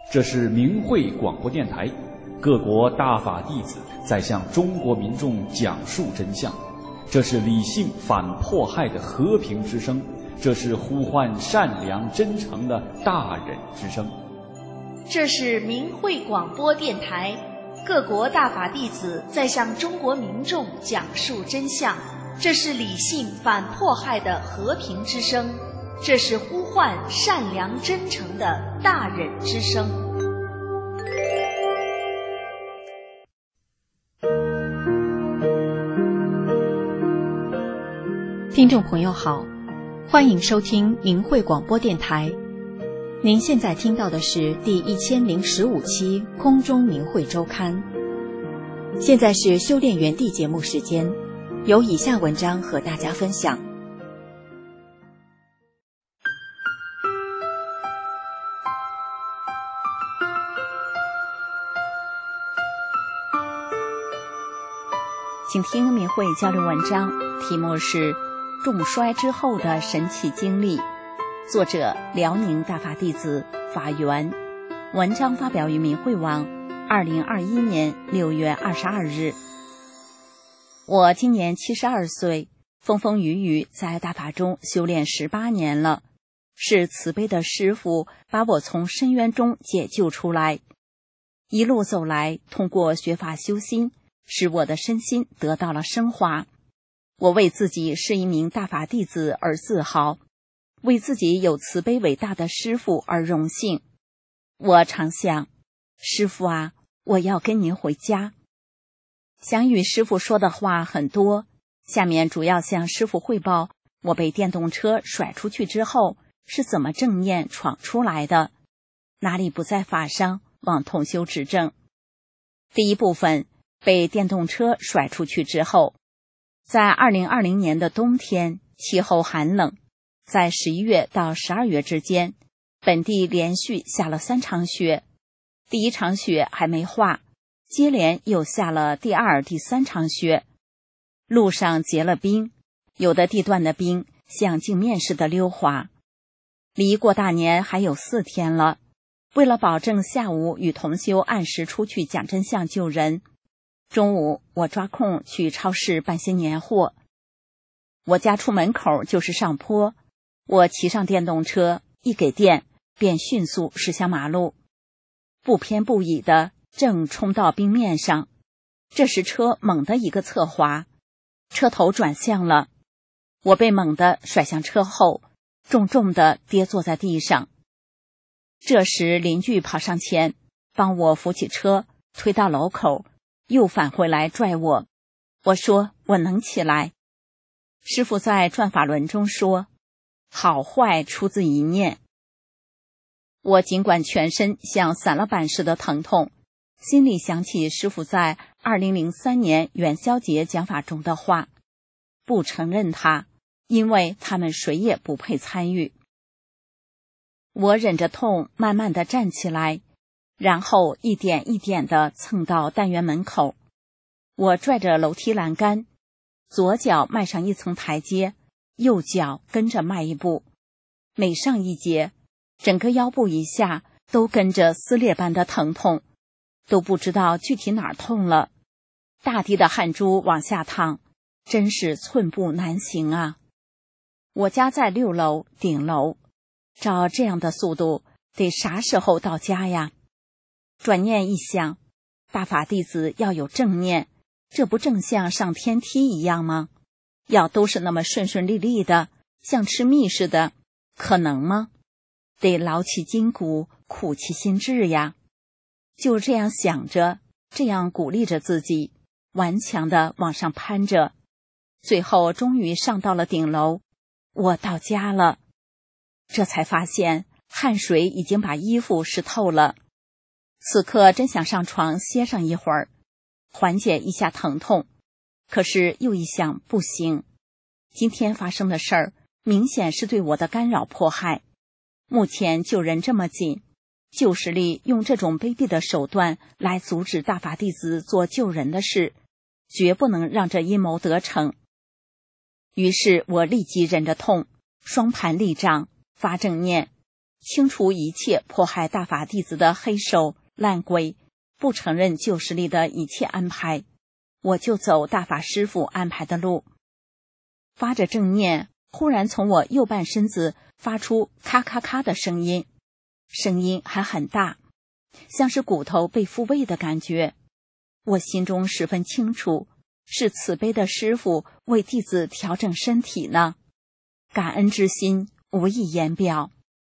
这是明慧广播电台，各国大法弟子在向中国民众讲述真相。这是理性反迫害的和平之声，这是呼唤善良真诚的大忍之声。 这是明慧广播电台，各国大法弟子在向中国民众讲述真相。这是理性反迫害的和平之声，这是呼唤善良真诚的大忍之声。 听众朋友好，欢迎收听明慧广播电台。您现在听到的是第1015期空中明慧周刊。现在是修炼园地节目时间，有以下文章和大家分享。请听明慧交流文章，题目是重摔之后的神奇经历，作者辽宁大法弟子法源，文章发表于明慧网2021年6月22日。我今年72岁，风风雨雨在大法中修炼18年了，是慈悲的师父把我从深渊中解救出来。一路走来，通过学法修心，使我的身心得到了升华。我为自己是一名大法弟子而自豪，为自己有慈悲伟大的师父而荣幸。我常想，师父啊，我要跟您回家。想与师父说的话很多，下面主要向师父汇报我被电动车甩出去之后是怎么正念闯出来的，哪里不在法上，望同修指正。第一部分，被电动车甩出去之后，在2020年的冬天，气候寒冷，在11月到12月之间，本地连续下了3场雪，第一场雪还没化，接连又下了第2、第3场雪，路上结了冰，有的地段的冰像镜面似的溜滑。离过大年还有4天了，为了保证下午与同修按时出去讲真相救人，中午我抓空去超市办些年货。我家出门口就是上坡，我骑上电动车，一给电便迅速驶向马路，不偏不倚的正冲到冰面上。这时车猛地一个侧滑，车头转向了，我被猛地甩向车后，重重地跌坐在地上。这时邻居跑上前帮我扶起车，推到楼口，又返回来拽我。我说我能起来。师父在转法轮中说，好坏出自一念。我尽管全身像散了板似的疼痛，心里想起师父在2003年元宵节讲法中的话，不承认他，因为他们谁也不配参与。我忍着痛慢慢地站起来，然后一点一点地蹭到单元门口。我拽着楼梯栏杆，左脚迈上一层台阶，右脚跟着迈一步，每上一节，整个腰部以下都跟着撕裂般的疼痛，都不知道具体哪儿痛了，大滴的汗珠往下淌，真是寸步难行啊。我家在6楼顶楼，照这样的速度得啥时候到家呀？转念一想，大法弟子要有正念，这不正像上天梯一样吗？要都是那么顺顺利利的，像吃蜜似的，可能吗？得劳其筋骨，苦其心志呀。就这样想着，这样鼓励着自己，顽强地往上攀着，最后终于上到了顶楼。我到家了，这才发现汗水已经把衣服湿透了。此刻真想上床歇上一会儿，缓解一下疼痛，可是又一想不行，今天发生的事儿明显是对我的干扰迫害。目前救人这么紧，旧势力用这种卑鄙的手段来阻止大法弟子做救人的事，绝不能让这阴谋得逞。于是我立即忍着痛，双盘立掌，发正念， 清除一切迫害大法弟子的黑手烂鬼，不承认旧势力的一切安排，我就走大法师父安排的路。发着正念，忽然从我右半身子发出咔咔咔的声音，声音还很大，像是骨头被复位的感觉。我心中十分清楚，是慈悲的师父为弟子调整身体呢，感恩之心无以言表。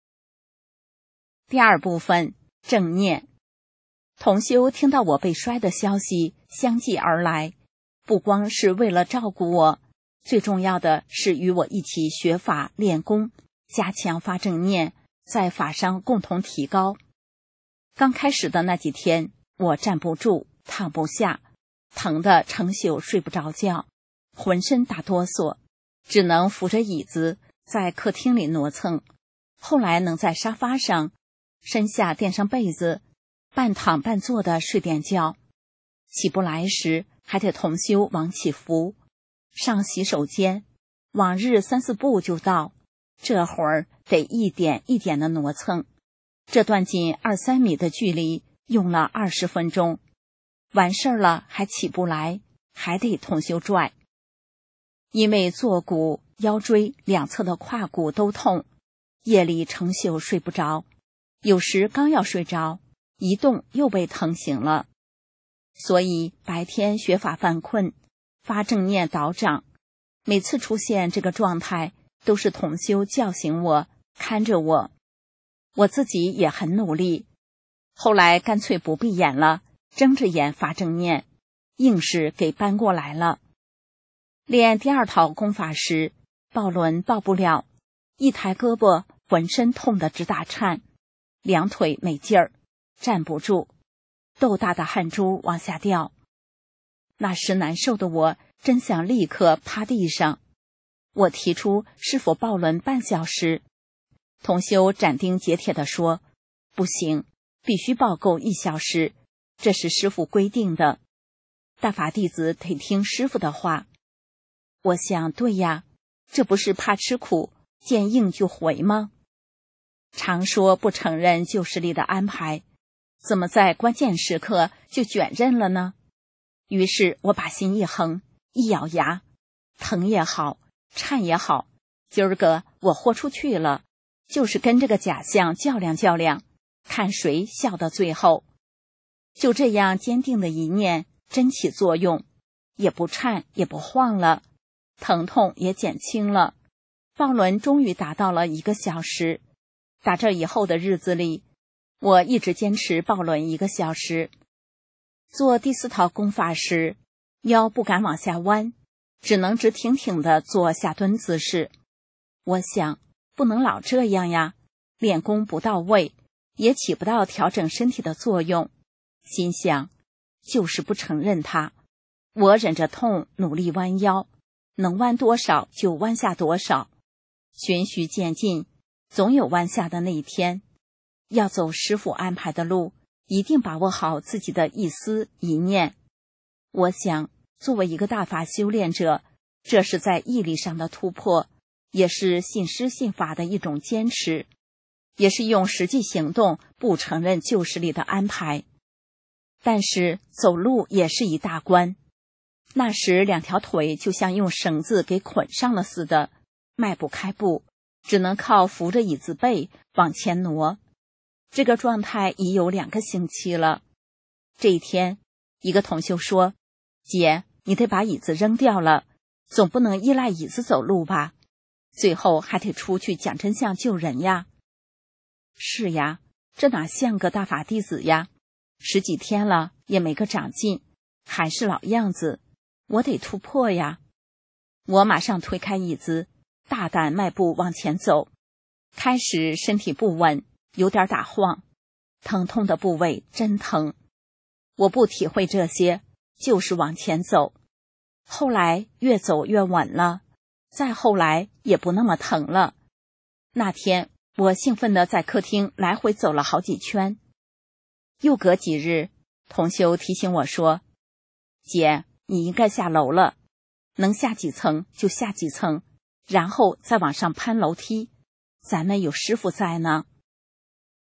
第二部分，正念。同修听到我被摔的消息相继而来，不光是为了照顾我，最重要的是与我一起学法练功，加强发正念，在法上共同提高。刚开始的那几天，我站不住，躺不下，疼得成宿睡不着觉，浑身打哆嗦，只能扶着椅子在客厅里挪蹭。后来能在沙发上身下垫上被子，半躺半坐的睡点觉，起不来时还得同修往起扶。上洗手间，往日3、4步就到，这会儿得一点一点的挪蹭。这段仅2、3米的距离用了20分钟，完事儿了还起不来，还得同修拽。因为坐骨、腰椎两侧的胯骨都痛，夜里成宿睡不着，有时刚要睡着，一动又被疼醒了。所以白天学法犯困，发正念导掌，每次出现这个状态，都是同修叫醒我，看着我。我自己也很努力，后来干脆不闭眼了，睁着眼发正念，硬是给搬过来了。练第二套功法时，抱轮抱不了，一抬胳膊浑身痛得直打颤，两腿没劲儿，站不住，豆大的汗珠往下掉。那时难受的我真想立刻趴地上。我提出是否抱轮半小时，同修斩钉截铁地说，不行，必须抱够1小时，这是师父规定的，大法弟子得听师父的话。我想，对呀，这不是怕吃苦，见硬就回吗？常说不承认旧势力的安排，怎么在关键时刻就卷刃了呢？于是我把心一横，一咬牙，疼也好，颤也好，今儿个我豁出去了，就是跟这个假象较量较量，看谁笑到最后。就这样坚定的一念真起作用，也不颤也不晃了，疼痛也减轻了，抱轮终于达到了1个小时。打这以后的日子里，我一直坚持抱轮1个小时。做第4套功法时，腰不敢往下弯，只能直挺挺地做下蹲姿势。我想，不能老这样呀，练功不到位，也起不到调整身体的作用。心想，就是不承认它。我忍着痛努力弯腰，能弯多少就弯下多少，循序渐进，总有弯下的那一天。要走师父安排的路，一定把握好自己的一思一念。我想，作为一个大法修炼者，这是在毅力上的突破，也是信师信法的一种坚持，也是用实际行动不承认旧势力的安排。但是走路也是一大关，那时2条腿就像用绳子给捆上了似的，迈不开步，只能靠扶着椅子背往前挪。这个状态已有2个星期了。这一天，一个同修说，姐，你得把椅子扔掉了，总不能依赖椅子走路吧，最后还得出去讲真相救人呀。是呀，这哪像个大法弟子呀，10几天了也没个长进，还是老样子，我得突破呀。我马上推开椅子，大胆迈步往前走。开始身体不稳，有点打晃，疼痛的部位真疼。我不体会这些，就是往前走。后来越走越稳了，再后来也不那么疼了。那天我兴奋地在客厅来回走了好几圈。又隔几日，同修提醒我说，姐，你应该下楼了，能下几层就下几层，然后再往上攀楼梯，咱们有师父在呢。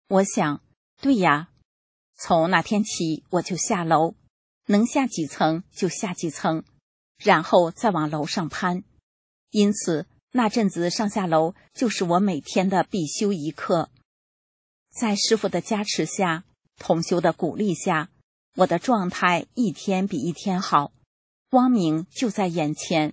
我想，对呀，从那天起我就下楼，能下几层就下几层，然后再往楼上攀。因此那阵子上下楼就是我每天的必修一课。在师父的加持下，同修的鼓励下，我的状态一天比一天好，光明就在眼前。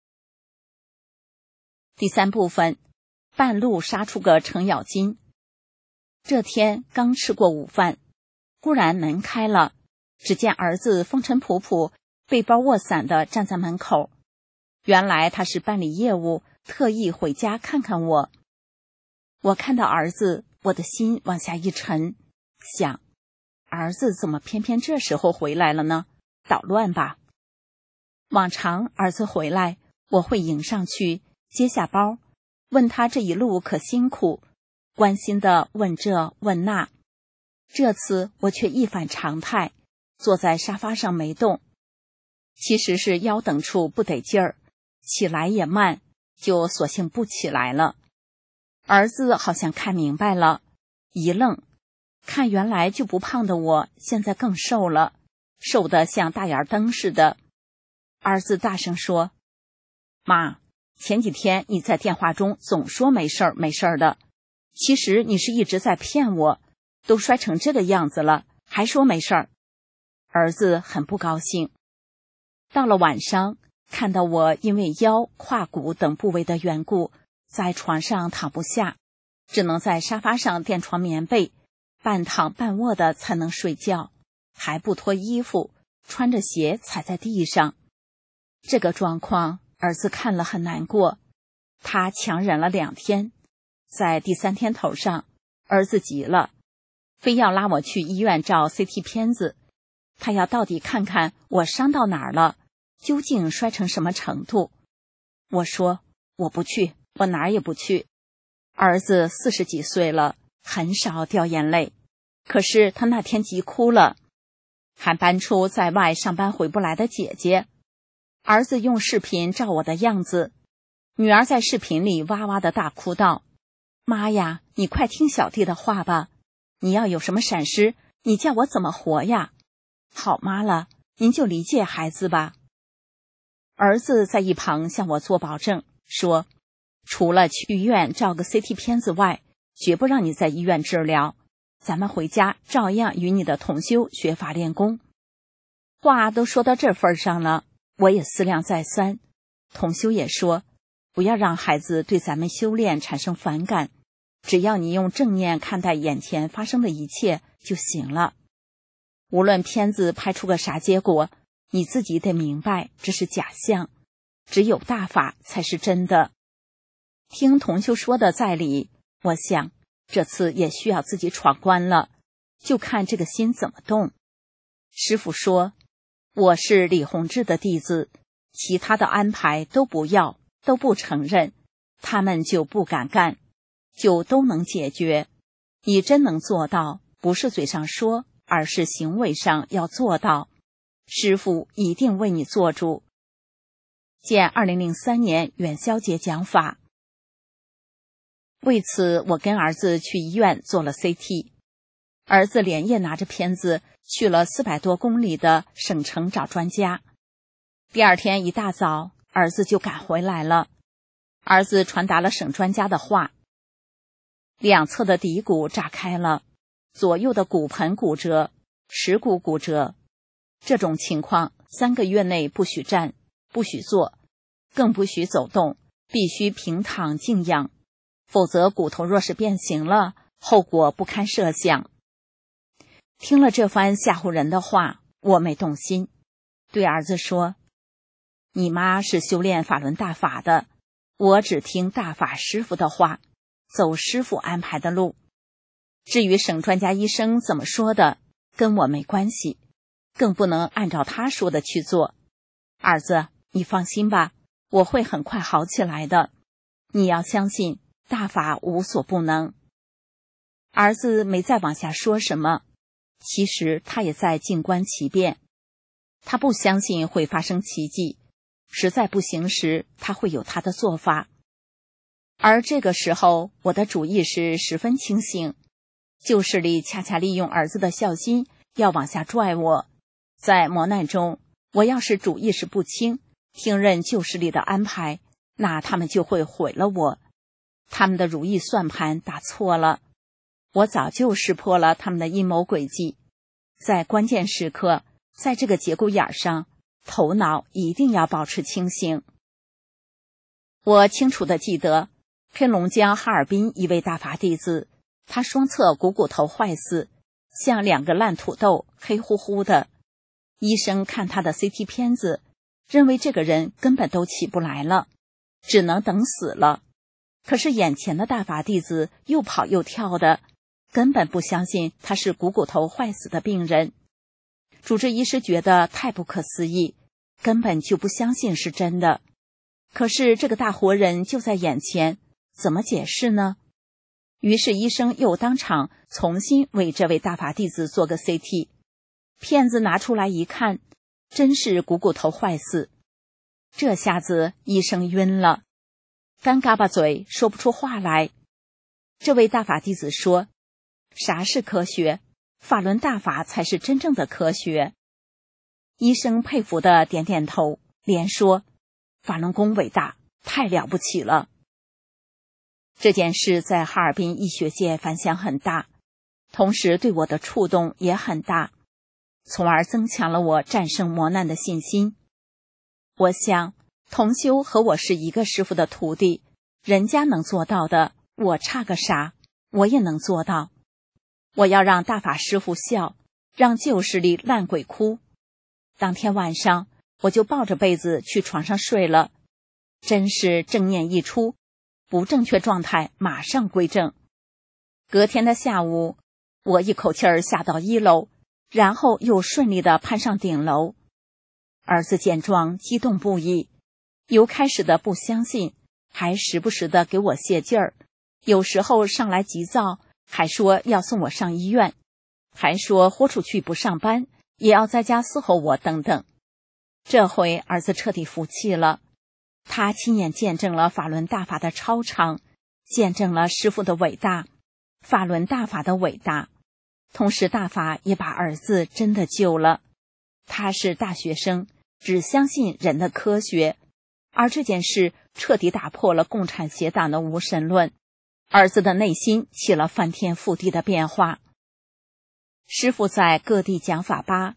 第3部分，半路杀出个程咬金。这天刚吃过午饭，忽然门开了，只见儿子风尘仆仆，背包握伞的站在门口。原来他是办理业务，特意回家看看我。我看到儿子，我的心往下一沉，想，儿子怎么偏偏这时候回来了呢？捣乱吧。往常儿子回来，我会迎上去，接下包，问他这一路可辛苦，关心地问这问那。这次我却一反常态，坐在沙发上没动。其实是腰等处不得劲儿，起来也慢，就索性不起来了。儿子好像看明白了，一愣，看原来就不胖的我，现在更瘦了，瘦得像大眼灯似的。儿子大声说：“妈，前几天你在电话中总说没事儿没事儿的，其实你是一直在骗我，都摔成这个样子了，还说没事儿。”儿子很不高兴。到了晚上，看到我因为腰、胯骨等部位的缘故，在床上躺不下，只能在沙发上垫床棉被，半躺半卧的才能睡觉，还不脱衣服，穿着鞋踩在地上。这个状况儿子看了很难过，他强忍了2天，在第3天头上，儿子急了，非要拉我去医院照 CT 片子，他要到底看看我伤到哪儿了，究竟摔成什么程度。我说我不去，我哪儿也不去。儿子40几岁了，很少掉眼泪，可是他那天急哭了，还搬出在外上班回不来的姐姐。儿子用视频照我的样子，女儿在视频里哇哇的大哭道：“妈呀，你快听小弟的话吧，你要有什么闪失，你叫我怎么活呀？好妈了，您就理解孩子吧。”儿子在一旁向我做保证，说除了去医院照个 CT 片子外，绝不让你在医院治疗，咱们回家照样与你的同修学法练功。话都说到这份上了，我也思量再三，同修也说，不要让孩子对咱们修炼产生反感，只要你用正念看待眼前发生的一切就行了。无论片子拍出个啥结果，你自己得明白这是假象，只有大法才是真的。听同修说的在理，我想这次也需要自己闯关了，就看这个心怎么动。师父说，我是李洪志的弟子，其他的安排都不要，都不承认，他们就不敢干，就都能解决。你真能做到，不是嘴上说，而是行为上要做到，师父一定为你做主。见2003年元宵节讲法。为此我跟儿子去医院做了 CT， 儿子连夜拿着片子去了400多公里的省城找专家。第2天一大早，儿子就赶回来了。儿子传达了省专家的话，两侧的骶骨炸开了，左右的骨盆骨折，耻骨骨折。这种情况3个月内不许站，不许坐，更不许走动，必须平躺静养，否则骨头若是变形了，后果不堪设想。听了这番吓唬人的话，我没动心，对儿子说，你妈是修炼法轮大法的，我只听大法师父的话，走师父安排的路。至于省专家医生怎么说的，跟我没关系，更不能按照他说的去做。儿子，你放心吧，我会很快好起来的，你要相信大法无所不能。儿子没再往下说什么，其实他也在静观其变。他不相信会发生奇迹，实在不行时，他会有他的做法。而这个时候，我的主意识十分清醒， 旧势力恰恰利用儿子的孝心要往下拽我，在磨难中，我要是主意识不清，听任旧势力的安排，那他们就会毁了我。他们的如意算盘打错了，我早就识破了他们的阴谋诡计。在关键时刻，在这个节骨眼上，头脑一定要保持清醒。我清楚地记得，黑龙江哈尔滨一位大法弟子，他双侧股骨头坏死，像2个烂土豆，黑乎乎的。医生看他的 CT 片子，认为这个人根本都起不来了，只能等死了。可是眼前的大法弟子又跑又跳的，根本不相信他是股骨头坏死的病人。主治医师觉得太不可思议，根本就不相信是真的。可是这个大活人就在眼前，怎么解释呢？于是医生又当场重新为这位大法弟子做个 CT， 片子拿出来一看，真是股骨头坏死。这下子医生晕了，干嘎巴嘴说不出话来。这位大法弟子说，啥是科学？法轮大法才是真正的科学。医生佩服地点点头，连说，法轮功伟大，太了不起了。这件事在哈尔滨医学界反响很大，同时对我的触动也很大，从而增强了我战胜磨难的信心。我想，同修和我是一个师父的徒弟，人家能做到的，我差个啥？我也能做到。我要让大法师父笑，让旧势力烂鬼哭。当天晚上，我就抱着被子去床上睡了。真是正念一出，不正确状态马上归正。隔天的下午，我一口气儿下到1楼，然后又顺利地攀上顶楼。儿子见状激动不已，由开始的不相信，还时不时地给我泄劲儿，有时候上来急躁，还说要送我上医院，还说豁出去不上班，也要在家伺候我等等。这回儿子彻底服气了，他亲眼见证了法轮大法的超常，见证了师父的伟大，法轮大法的伟大。同时大法也把儿子真的救了。他是大学生，只相信人的科学，而这件事彻底打破了共产协党的无神论。儿子的内心起了翻天覆地的变化。师父在各地讲法吧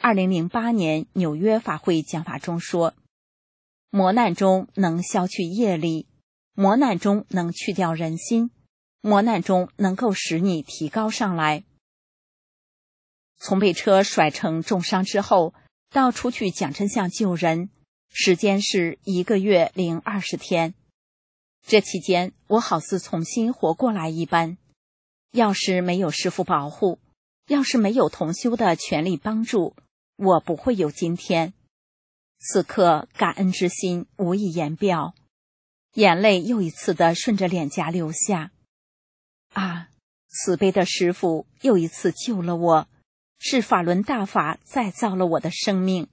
2008年纽约法会讲法中说，磨难中能消去业力，磨难中能去掉人心，磨难中能够使你提高上来。从被车甩成重伤之后，到出去讲真相救人，时间是1个月零20天。这期间，我好似重新活过来一般。要是没有师父保护，要是没有同修的全力帮助，我不会有今天。此刻感恩之心无以言表，眼泪又一次地顺着脸颊流下。啊，慈悲的师父又一次救了我，是法轮大法再造了我的生命。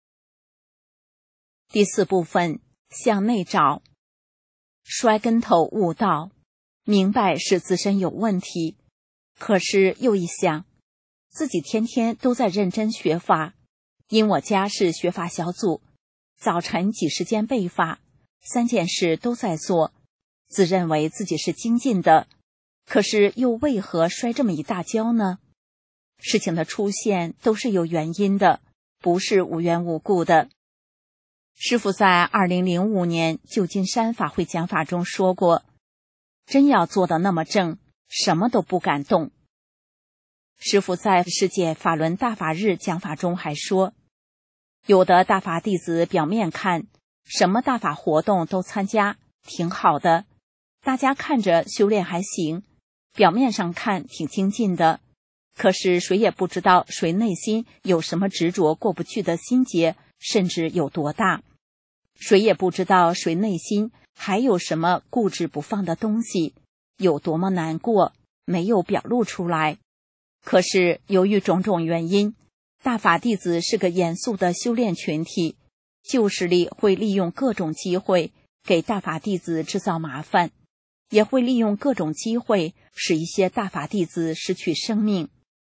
第4部分，向内找。摔跟头悟道，明白是自身有问题，可是又一想，自己天天都在认真学法，因我家是学法小组，早晨几时间背法，3件事都在做，自认为自己是精进的，可是又为何摔这么一大跤呢？事情的出现都是有原因的，不是无缘无故的。师父在2005年旧金山法会讲法中说过，真要做得那么正，什么都不敢动。师父在世界法轮大法日讲法中还说，有的大法弟子表面看什么大法活动都参加，挺好的，大家看着修炼还行，表面上看挺精进的，可是谁也不知道谁内心有什么执着过不去的心结，甚至有多大，谁也不知道谁内心还有什么固执不放的东西，有多么难过，没有表露出来。可是由于种种原因，大法弟子是个严肃的修炼群体，旧势力会利用各种机会给大法弟子制造麻烦， 也会利用各种机会使一些大法弟子失去生命。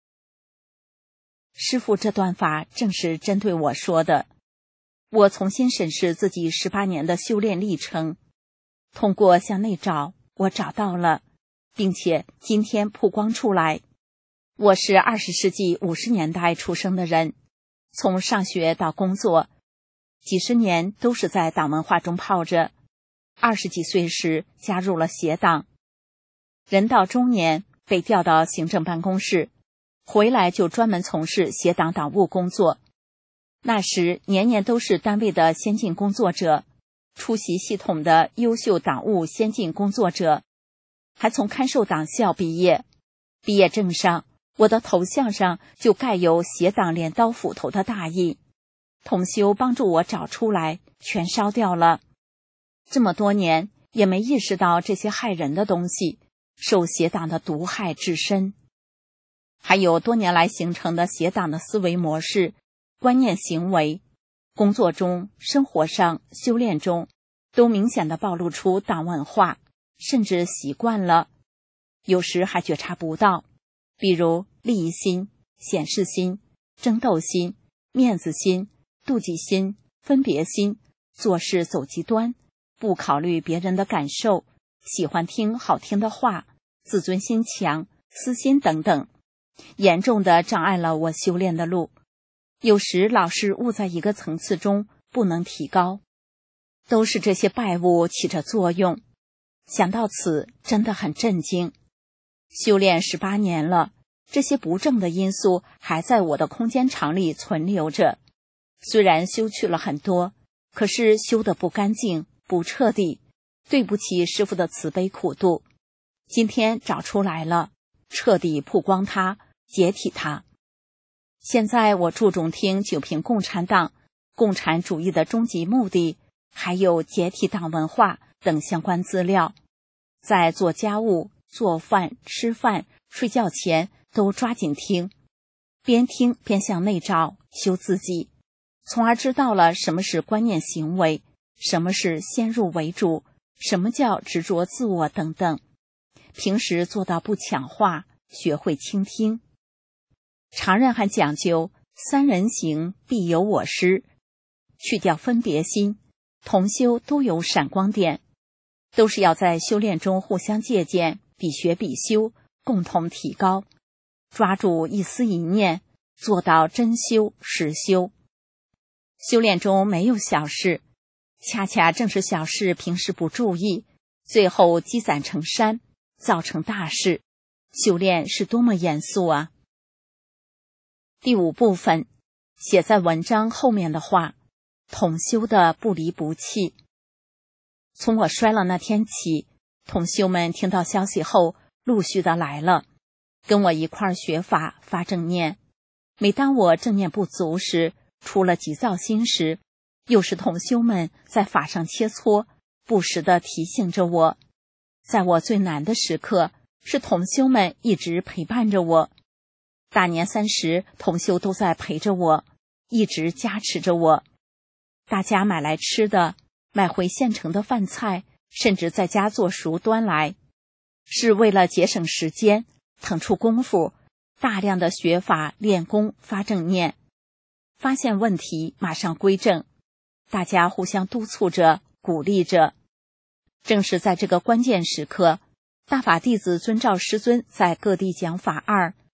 师父这段法正是针对我说的。我重新审视自己18年的修炼历程，通过向内找，我找到了，并且今天曝光出来。我是20世纪50年代出生的人，从上学到工作，几十年都是在党文化中泡着。20几岁时加入了协党，人到中年被调到行政办公室，回来就专门从事协党党务工作。那时年年都是单位的先进工作者，出席系统的优秀党务先进工作者，还从看守党校毕业。毕业证上，我的头像上就盖有协党镰刀斧头的大印。同修帮助我找出来，全烧掉了。这么多年也没意识到这些害人的东西受协党的毒害至深。还有多年来形成的协党的思维模式、观念行为，工作中、生活上、修炼中都明显地暴露出党文化，甚至习惯了，有时还觉察不到，比如利益心、显示心、争斗心、面子心、妒忌心、分别心，做事走极端，不考虑别人的感受，喜欢听好听的话，自尊心强、私心等等，严重地障碍了我修炼的路。有时老是悟在一个层次中，不能提高，都是这些败物起着作用。想到此，真的很震惊。修炼18年了，这些不正的因素还在我的空间场里存留着。虽然修去了很多，可是修得不干净、不彻底，对不起师父的慈悲苦度。今天找出来了，彻底曝光它，解体它。现在我注重听九评共产党、共产主义的终极目的，还有解体党文化等相关资料，在做家务、做饭、吃饭、睡觉前都抓紧听，边听边向内照，修自己，从而知道了什么是观念行为，什么是先入为主，什么叫执着自我等等。平时做到不强化，学会倾听。常人还讲究三人行必有我师，去掉分别心，同修都有闪光点，都是要在修炼中互相借鉴，比学比修，共同提高，抓住一丝一念，做到真修实修。修炼中没有小事，恰恰正是小事平时不注意，最后积攒成山，造成大事。修炼是多么严肃啊！第5部分，写在文章后面的话，同修的不离不弃。从我摔了那天起，同修们听到消息后陆续的来了，跟我一块儿学法发正念。每当我正念不足时，出了急躁心时，又是同修们在法上切磋，不时地提醒着我。在我最难的时刻，是同修们一直陪伴着我。大年30，同修都在陪着我，一直加持着我。大家买来吃的，买回现成的饭菜，甚至在家做熟端来，是为了节省时间，腾出功夫，大量的学法练功发正念，发现问题马上归正，大家互相督促着，鼓励着。正是在这个关键时刻，大法弟子遵照师尊在各地讲法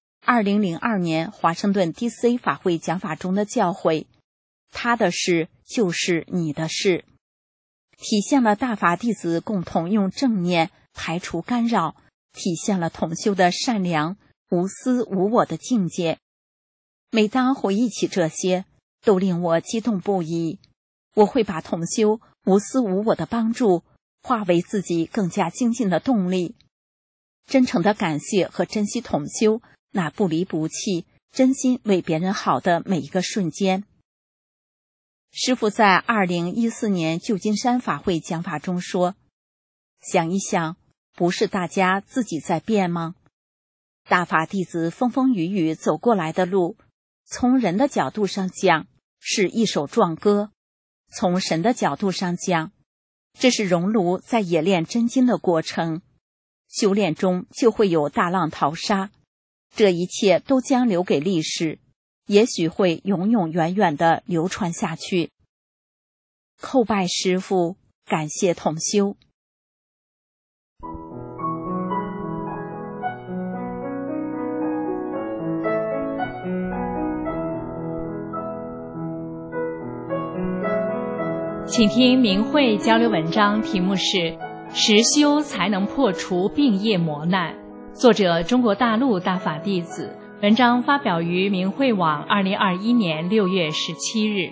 2002年华盛顿 DC 法会讲法中的教诲，他的事就是你的事，体现了大法弟子共同用正念排除干扰，体现了同修的善良、无私无我的境界。每当回忆起这些，都令我激动不已。我会把同修无私无我的帮助化为自己更加精进的动力，真诚的感谢和珍惜同修那不离不弃、真心为别人好的每一个瞬间。师父在2014年旧金山法会讲法中说，想一想，不是大家自己在变吗？大法弟子风风雨雨走过来的路，从人的角度上讲是一首壮歌，从神的角度上讲，这是熔炉在冶炼真金的过程。 修炼中就会有大浪淘沙，这一切都将留给历史，也许会永永远远地流传下去。叩拜师父，感谢同修。 请听明慧交流文章，题目是实修才能破除病业磨难，作者中国大陆大法弟子，文章发表于明慧网2021年6月17日。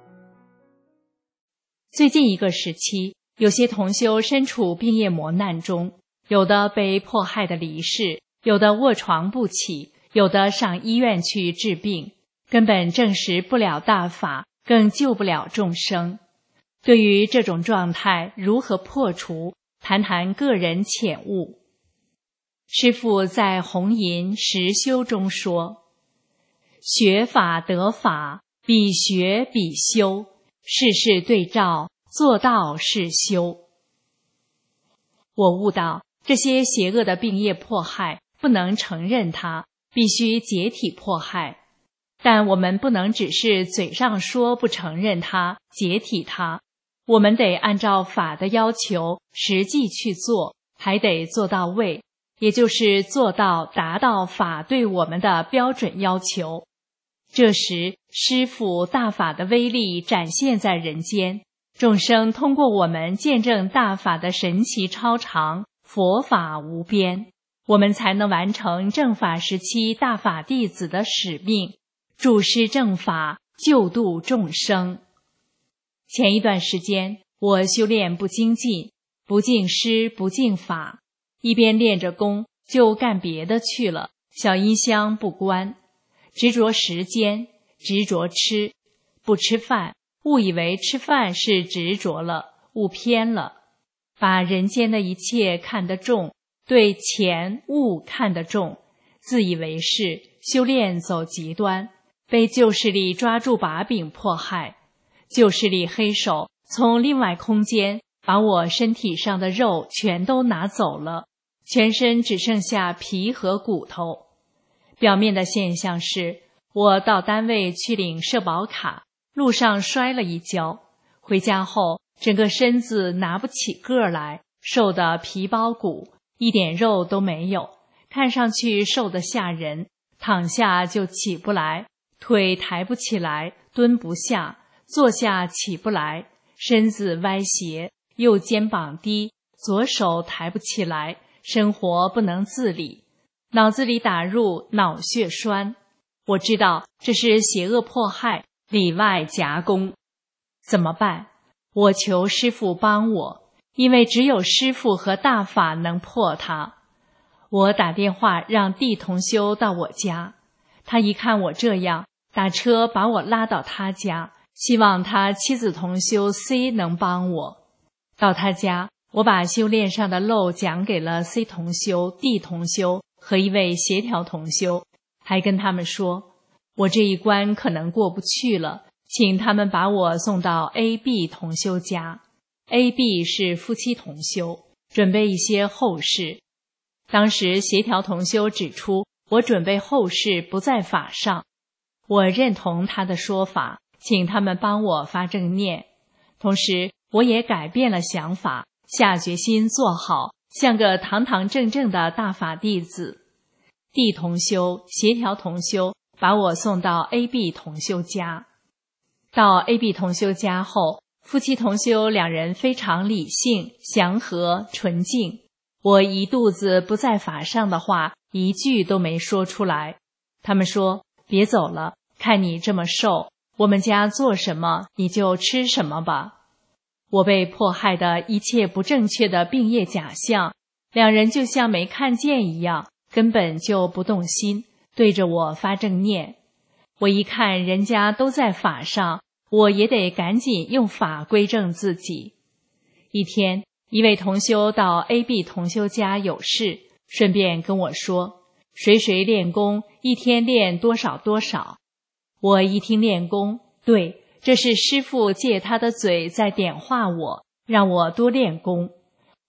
最近一个时期，有些同修身处病业磨难中，有的被迫害的离世，有的卧床不起，有的上医院去治病，根本证实不了大法，更救不了众生。对于这种状态如何破除，谈谈个人浅悟。师父在红银实修中说，学法得法，比学比修，事事对照，做到是修。我悟到这些邪恶的病业迫害不能承认它，必须解体迫害，但我们不能只是嘴上说不承认它，解体它，我们得按照法的要求实际去做，还得做到位，也就是做到达到法对我们的标准要求。这时师父大法的威力展现在人间，众生通过我们见证大法的神奇超常，佛法无边，我们才能完成正法时期大法弟子的使命，助施正法，救度众生。前一段时间，我修炼不精进，不敬师，不敬法，一边练着功，就干别的去了，小音箱不关，执着时间，执着吃，不吃饭，误以为吃饭是执着了，误偏了，把人间的一切看得重，对钱物看得重，自以为是，修炼走极端，被旧势力抓住把柄迫害。旧势力黑手从另外空间把我身体上的肉全都拿走了，全身只剩下皮和骨头。表面的现象是，我到单位去领社保卡，路上摔了一跤，回家后整个身子拿不起个来，瘦得皮包骨，一点肉都没有，看上去瘦得吓人，躺下就起不来，腿抬不起来，蹲不下，坐下起不来，身子歪斜，右肩膀低，左手抬不起来，生活不能自理，脑子里打入脑血栓。我知道这是邪恶迫害，里外夹攻。怎么办？我求师父帮我，因为只有师父和大法能破它。我打电话让弟同修到我家，他一看我这样，打车把我拉到他家，希望他妻子同修 C 能帮我。到他家，我把修炼上的漏讲给了 C 同修、D 同修和一位协调同修，还跟他们说，我这一关可能过不去了，请他们把我送到 A、B 同修家。A、B 是夫妻同修，准备一些后事。当时协调同修指出，我准备后事不在法上，我认同他的说法，请他们帮我发正念。同时我也改变了想法，下决心做好，像个堂堂正正的大法弟子。D 同修、协调同修把我送到 A、B 同修家。到 A、B 同修家后，夫妻同修两人非常理性、祥和、纯净。我一肚子不在法上的话，一句都没说出来。他们说，别走了，看你这么瘦，我们家做什么你就吃什么吧。我被迫害的一切不正确的病业假象，两人就像没看见一样，根本就不动心，对着我发正念。我一看人家都在法上，我也得赶紧用法归正自己。一天，一位同修到 A、B 同修家有事，顺便跟我说，谁谁练功，一天练多少多少。我一听练功，对，这是师父借他的嘴在点化我，让我多练功。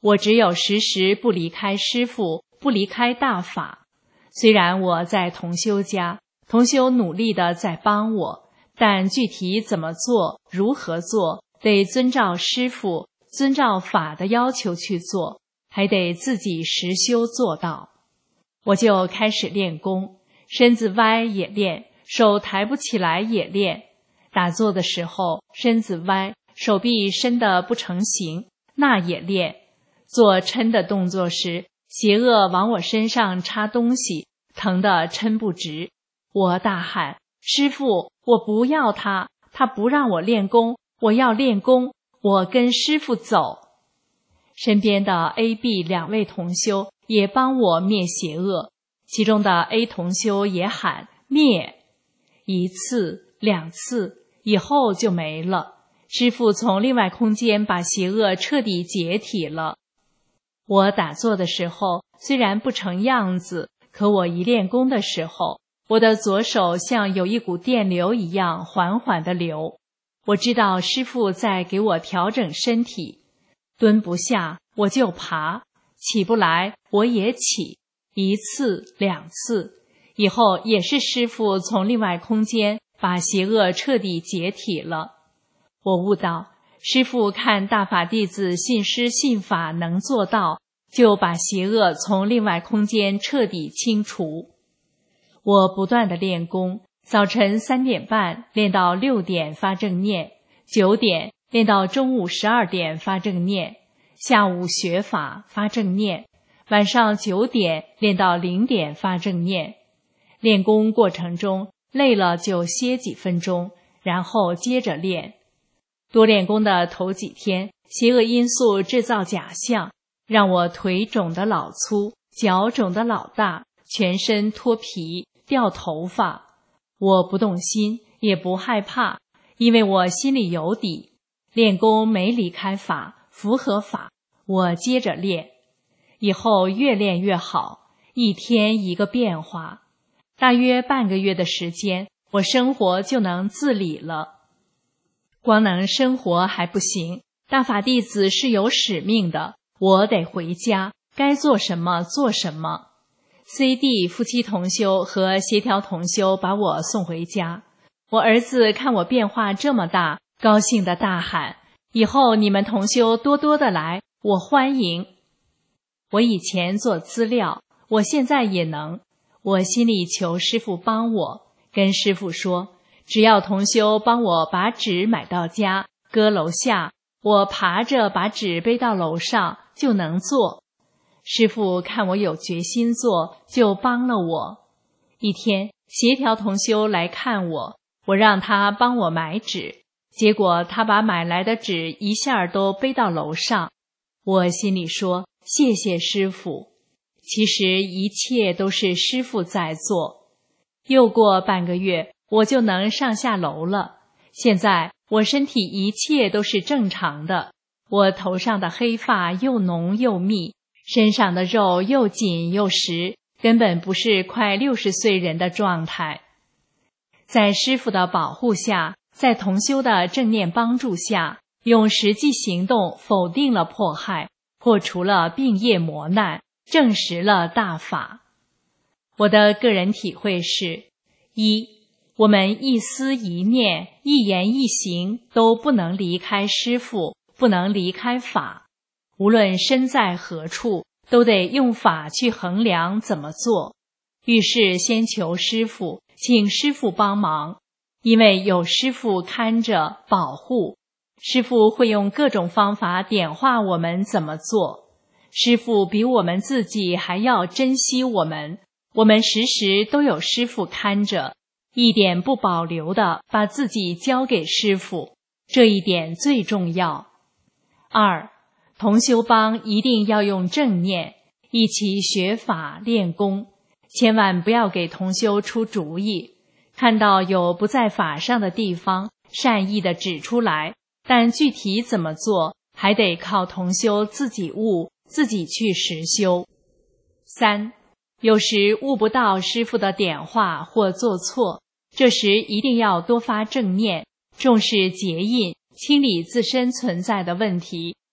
我只有时时不离开师父，不离开大法。虽然我在同修家，同修努力地在帮我，但具体怎么做，如何做，得遵照师父、遵照法的要求去做，还得自己实修做到。我就开始练功，身子歪也练，手抬不起来也练。打坐的时候，身子歪，手臂伸得不成形，那也练。做抻的动作时，邪恶往我身上插东西，疼得抻不直。我大喊：师父，我不要他，他不让我练功，我要练功，我跟师父走。身边的 A、B 两位同修也帮我灭邪恶，其中的 A 同修也喊灭。1次、2次以后就没了，师父从另外空间把邪恶彻底解体了。我打坐的时候虽然不成样子，可我一练功的时候，我的左手像有一股电流一样缓缓地流。我知道师父在给我调整身体，蹲不下我就爬，起不来我也起，1次、2次，以后也是师父从另外空间把邪恶彻底解体了。我悟到，师父看大法弟子信师信法能做到，就把邪恶从另外空间彻底清除。我不断地练功，早晨3点半练到6点发正念，9点练到中午12点发正念，下午学法发正念，晚上9点练到0点发正念。练功过程中累了就歇几分钟，然后接着练。多练功的头几天，邪恶因素制造假象，让我腿肿得老粗，脚肿得老大，全身脱皮掉头发。我不动心，也不害怕，因为我心里有底，练功没离开法，符合法，我接着练。以后越练越好，一天一个变化。大约半个月的时间，我生活就能自理了。光能生活还不行，大法弟子是有使命的，我得回家，该做什么做什么。CD 夫妻同修和协调同修把我送回家，我儿子看我变化这么大，高兴地大喊：以后你们同修多多的来，我欢迎。我以前做资料，我现在也能。我心里求师父帮我，跟师父说，只要同修帮我把纸买到家，搁楼下，我爬着把纸背到楼上就能做。师父看我有决心做，就帮了我。一天，协调同修来看我，我让他帮我买纸，结果他把买来的纸一下都背到楼上。我心里说，谢谢师父。其实一切都是师父在做。又过半个月，我就能上下楼了。现在我身体一切都是正常的，我头上的黑发又浓又密，身上的肉又紧又实，根本不是快60岁人的状态。在师父的保护下，在同修的正念帮助下，用实际行动否定了迫害，破除了病业磨难，证实了大法。我的个人体会是：一，我们一思一念、一言一行都不能离开师父，不能离开法。无论身在何处，都得用法去衡量怎么做。遇事先求师父，请师父帮忙，因为有师父看着保护，师父会用各种方法点化我们怎么做。师父比我们自己还要珍惜我们，我们时时都有师父看着，一点不保留地把自己交给师父，这一点最重要。二，同修帮一定要用正念，一起学法练功，千万不要给同修出主意。看到有不在法上的地方，善意地指出来，但具体怎么做，还得靠同修自己悟，自己去实修。三，有时悟不到师父的点化或做错，这时一定要多发正念，重视结印，清理自身存在的问题，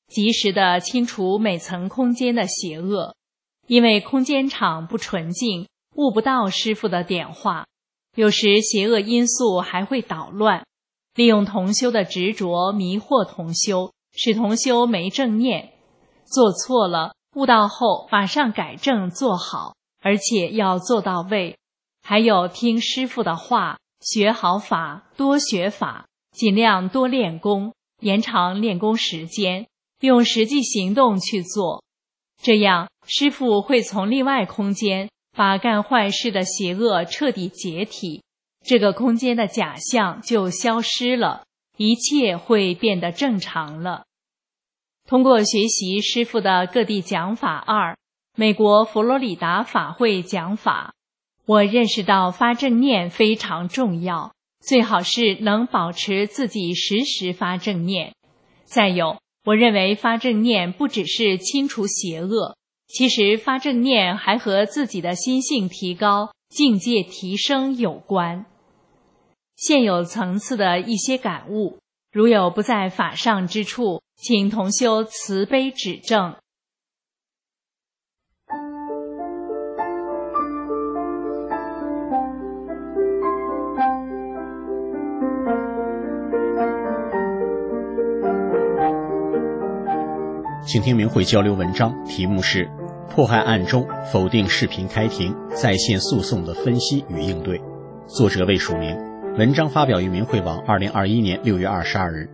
及时地清除每层空间的邪恶。因为空间场不纯净，悟不到师父的点化，有时邪恶因素还会捣乱，利用同修的执着迷惑同修，使同修没正念。做错了，悟到后马上改正做好，而且要做到位。还有听师父的话，学好法，多学法，尽量多练功，延长练功时间，用实际行动去做。这样师父会从另外空间把干坏事的邪恶彻底解体，这个空间的假象就消失了，一切会变得正常了。通过学习师父的各地讲法2，美国佛罗里达法会讲法，我认识到发正念非常重要，最好是能保持自己时时发正念。再有，我认为发正念不只是清除邪恶，其实发正念还和自己的心性提高、境界提升有关。现有层次的一些感悟，如有不在法上之处，请同修慈悲指正。 请听明慧交流文章，题目是迫害案中否定视频开庭在线诉讼的分析与应对，作者未署名，文章发表于明慧网2021年6月22日。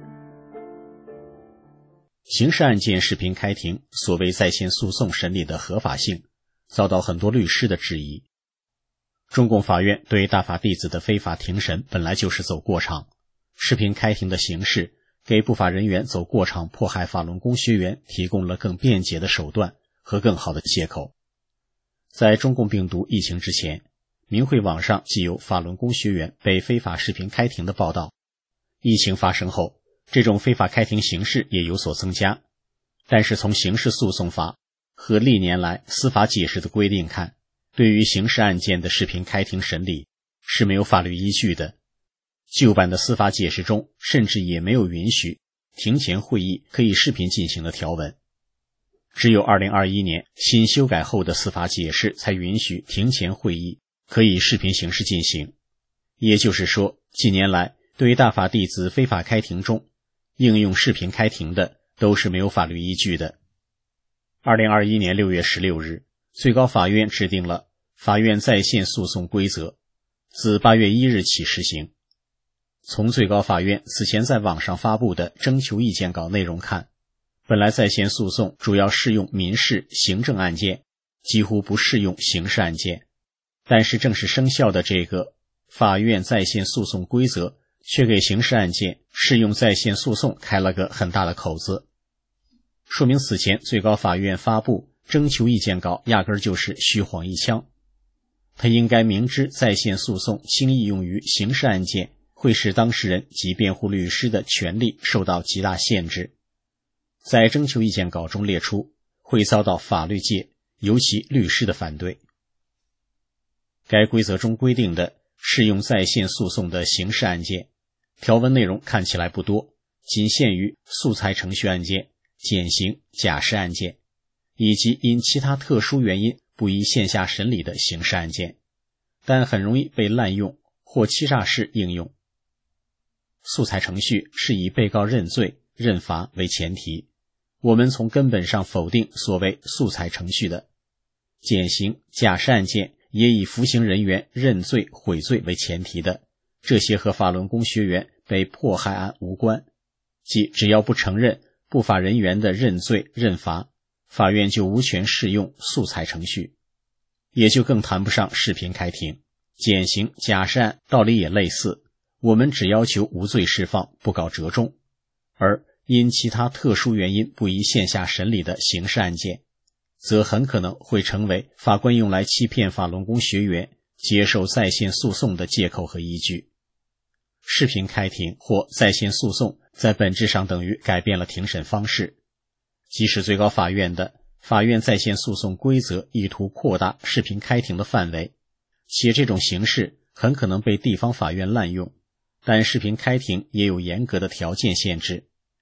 刑事案件视频开庭所谓在线诉讼审理的合法性遭到很多律师的质疑。中共法院对大法弟子的非法庭审本来就是走过场，视频开庭的形式给不法人员走过场迫害法轮功学员提供了更便捷的手段和更好的借口。在中共病毒疫情之前，明慧网上既有法轮功学员被非法视频开庭的报道，疫情发生后，这种非法开庭形式也有所增加。但是从刑事诉讼法和历年来司法解释的规定看，对于刑事案件的视频开庭审理是没有法律依据的。旧版的司法解释中甚至也没有允许庭前会议可以视频进行的条文，只有2021年新修改后的司法解释才允许庭前会议可以视频形式进行。也就是说，近年来对于大法弟子非法开庭中应用视频开庭的都是没有法律依据的。2021年6月16日，最高法院制定了法院在线诉讼规则，自8月1日起实行。从最高法院此前在网上发布的征求意见稿内容看，本来在线诉讼主要适用民事、行政案件，几乎不适用刑事案件。但是正式生效的这个法院在线诉讼规则，却给刑事案件适用在线诉讼开了个很大的口子，说明此前最高法院发布征求意见稿压根就是虚晃一枪。他应该明知在线诉讼轻易用于刑事案件会使当事人及辩护律师的权利受到极大限制，在征求意见稿中列出会遭到法律界尤其律师的反对。该规则中规定的适用在线诉讼的刑事案件，条文内容看起来不多，仅限于素材程序案件、减刑、假释案件，以及因其他特殊原因不宜线下审理的刑事案件，但很容易被滥用或欺诈式应用。素材程序是以被告认罪、认罚为前提，我们从根本上否定所谓素材程序的。减刑、假释案件也以服刑人员认罪、悔罪为前提的，这些和法轮功学员被迫害案无关，即只要不承认不法人员的认罪、认罚，法院就无权适用素材程序，也就更谈不上视频开庭。减刑、假释案道理也类似，我们只要求无罪释放，不搞折中，而因其他特殊原因不宜线下审理的刑事案件，则很可能会成为法官用来欺骗法轮功学员接受在线诉讼的借口和依据。视频开庭或在线诉讼在本质上等于改变了庭审方式，即使最高法院的法院在线诉讼规则意图扩大视频开庭的范围，且这种形式很可能被地方法院滥用，但视频开庭也有严格的条件限制。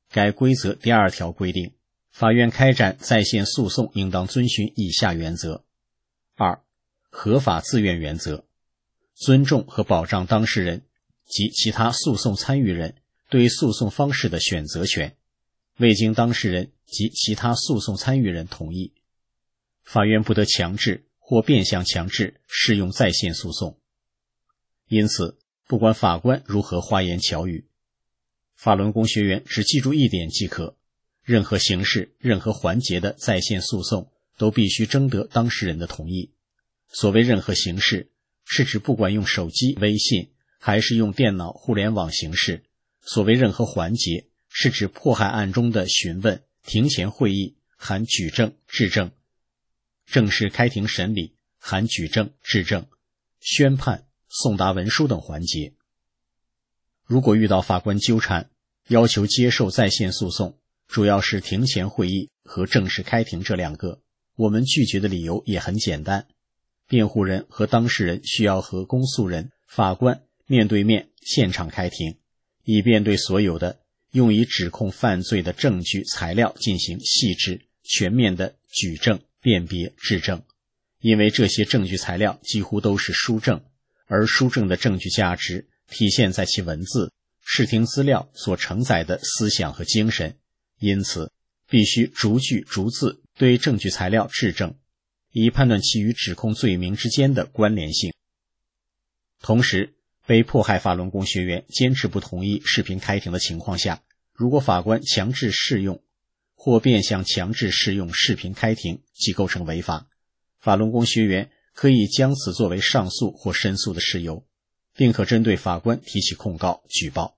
该规则第2条规定，法院开展在线诉讼应当遵循以下原则： 2. 合法自愿原则，尊重和保障当事人及其他诉讼参与人对诉讼方式的选择权，未经当事人及其他诉讼参与人同意，法院不得强制或变相强制适用在线诉讼。因此，不管法官如何花言巧语，法轮功学员只记住一点即可：任何形式、任何环节的在线诉讼都必须征得当事人的同意。所谓任何形式，是指不管用手机、微信还是用电脑、互联网形式；所谓任何环节，是指迫害案中的询问、庭前会议含举证、质证、正式开庭审理含举证、质证、宣判、送达文书等环节。如果遇到法官纠缠，要求接受在线诉讼，主要是庭前会议和正式开庭这2个，我们拒绝的理由也很简单：辩护人和当事人需要和公诉人、法官面对面现场开庭，以便对所有的用以指控犯罪的证据材料进行细致、全面的举证、辨别、质证。因为这些证据材料几乎都是书证，而书证的证据价值体现在其文字、视听资料所承载的思想和精神，因此必须逐句逐字对证据材料质证，以判断其与指控罪名之间的关联性。同时，被迫害法轮功学员坚持不同意视频开庭的情况下，如果法官强制适用或变相强制适用视频开庭，即构成违法。法轮功学员可以将此作为上诉或申诉的事由，并可针对法官提起控告、举报。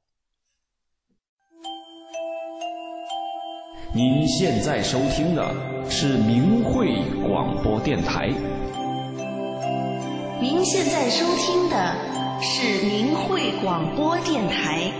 您现在收听的是明慧广播电台。 您现在收听的是明慧广播电台。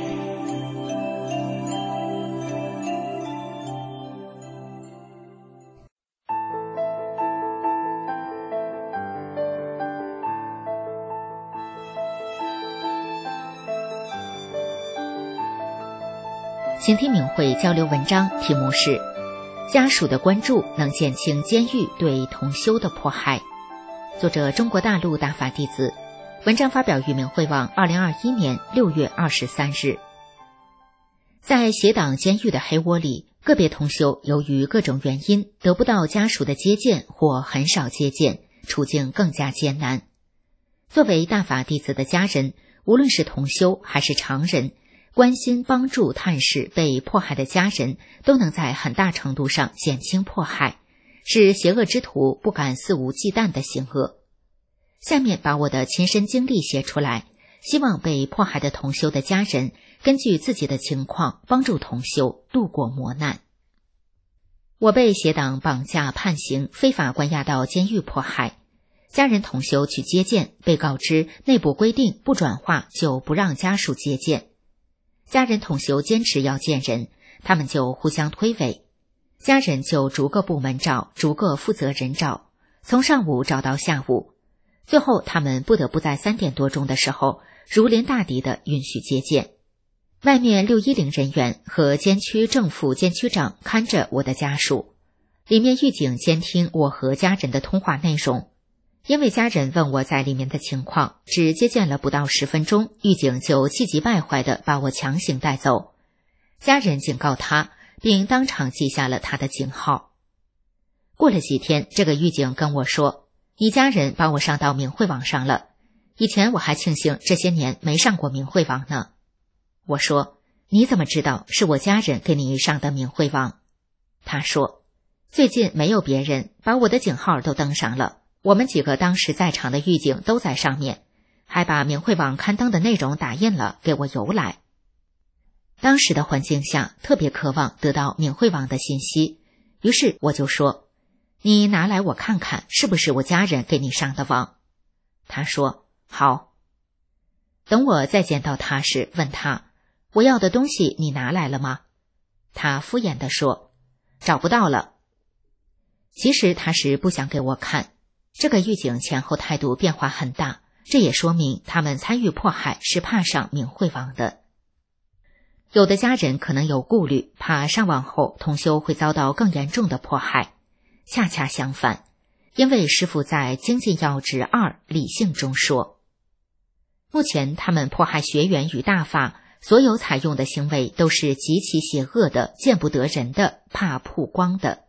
请听明慧交流文章，题目是家属的关注能减轻监狱对同修的迫害，作者中国大陆大法弟子，文章发表于明慧网2021年6月23日。在邪党监狱的黑窝里，个别同修由于各种原因得不到家属的接见或很少接见，处境更加艰难。作为大法弟子的家人，无论是同修还是常人，关心帮助探视被迫害的家人，都能在很大程度上减轻迫害，是邪恶之徒不敢肆无忌惮的行恶。下面把我的亲身经历写出来，希望被迫害的同修的家人根据自己的情况帮助同修度过磨难。我被邪党绑架判刑，非法关押到监狱迫害，家人同修去接见，被告知内部规定不转化就不让家属接见。家人同修坚持要见人，他们就互相推诿，家人就逐个部门找，逐个负责人找，从上午找到下午，最后他们不得不在3点多钟的时候如临大敌地允许接见。外面610人员和监区正副监区长看着我的家属，里面狱警监听我和家人的通话内容。因为家人问我在里面的情况，只接见了不到10分钟，狱警就气急败坏地把我强行带走。家人警告他，并当场记下了他的警号。过了几天，这个狱警跟我说，你家人把我上到明慧网上了，以前我还庆幸这些年没上过明慧网呢。我说，你怎么知道是我家人给你上的明慧网？他说，最近没有别人把我的警号都登上了，我们几个当时在场的狱警都在上面，还把明慧网刊登的内容打印了给我邮来。当时的环境下特别渴望得到明慧网的信息，于是我就说，你拿来我看看是不是我家人给你上的网。他说好。等我再见到他时，问他，我要的东西你拿来了吗？他敷衍地说，找不到了。其实他是不想给我看。这个狱警前后态度变化很大，这也说明他们参与迫害是怕上明慧网的。 有的家人可能有顾虑，怕上网后同修会遭到更严重的迫害。恰恰相反，因为师父在《精进要旨2理性》中说，目前他们迫害学员与大法，所有采用的行为都是极其邪恶的、见不得人的、怕曝光的。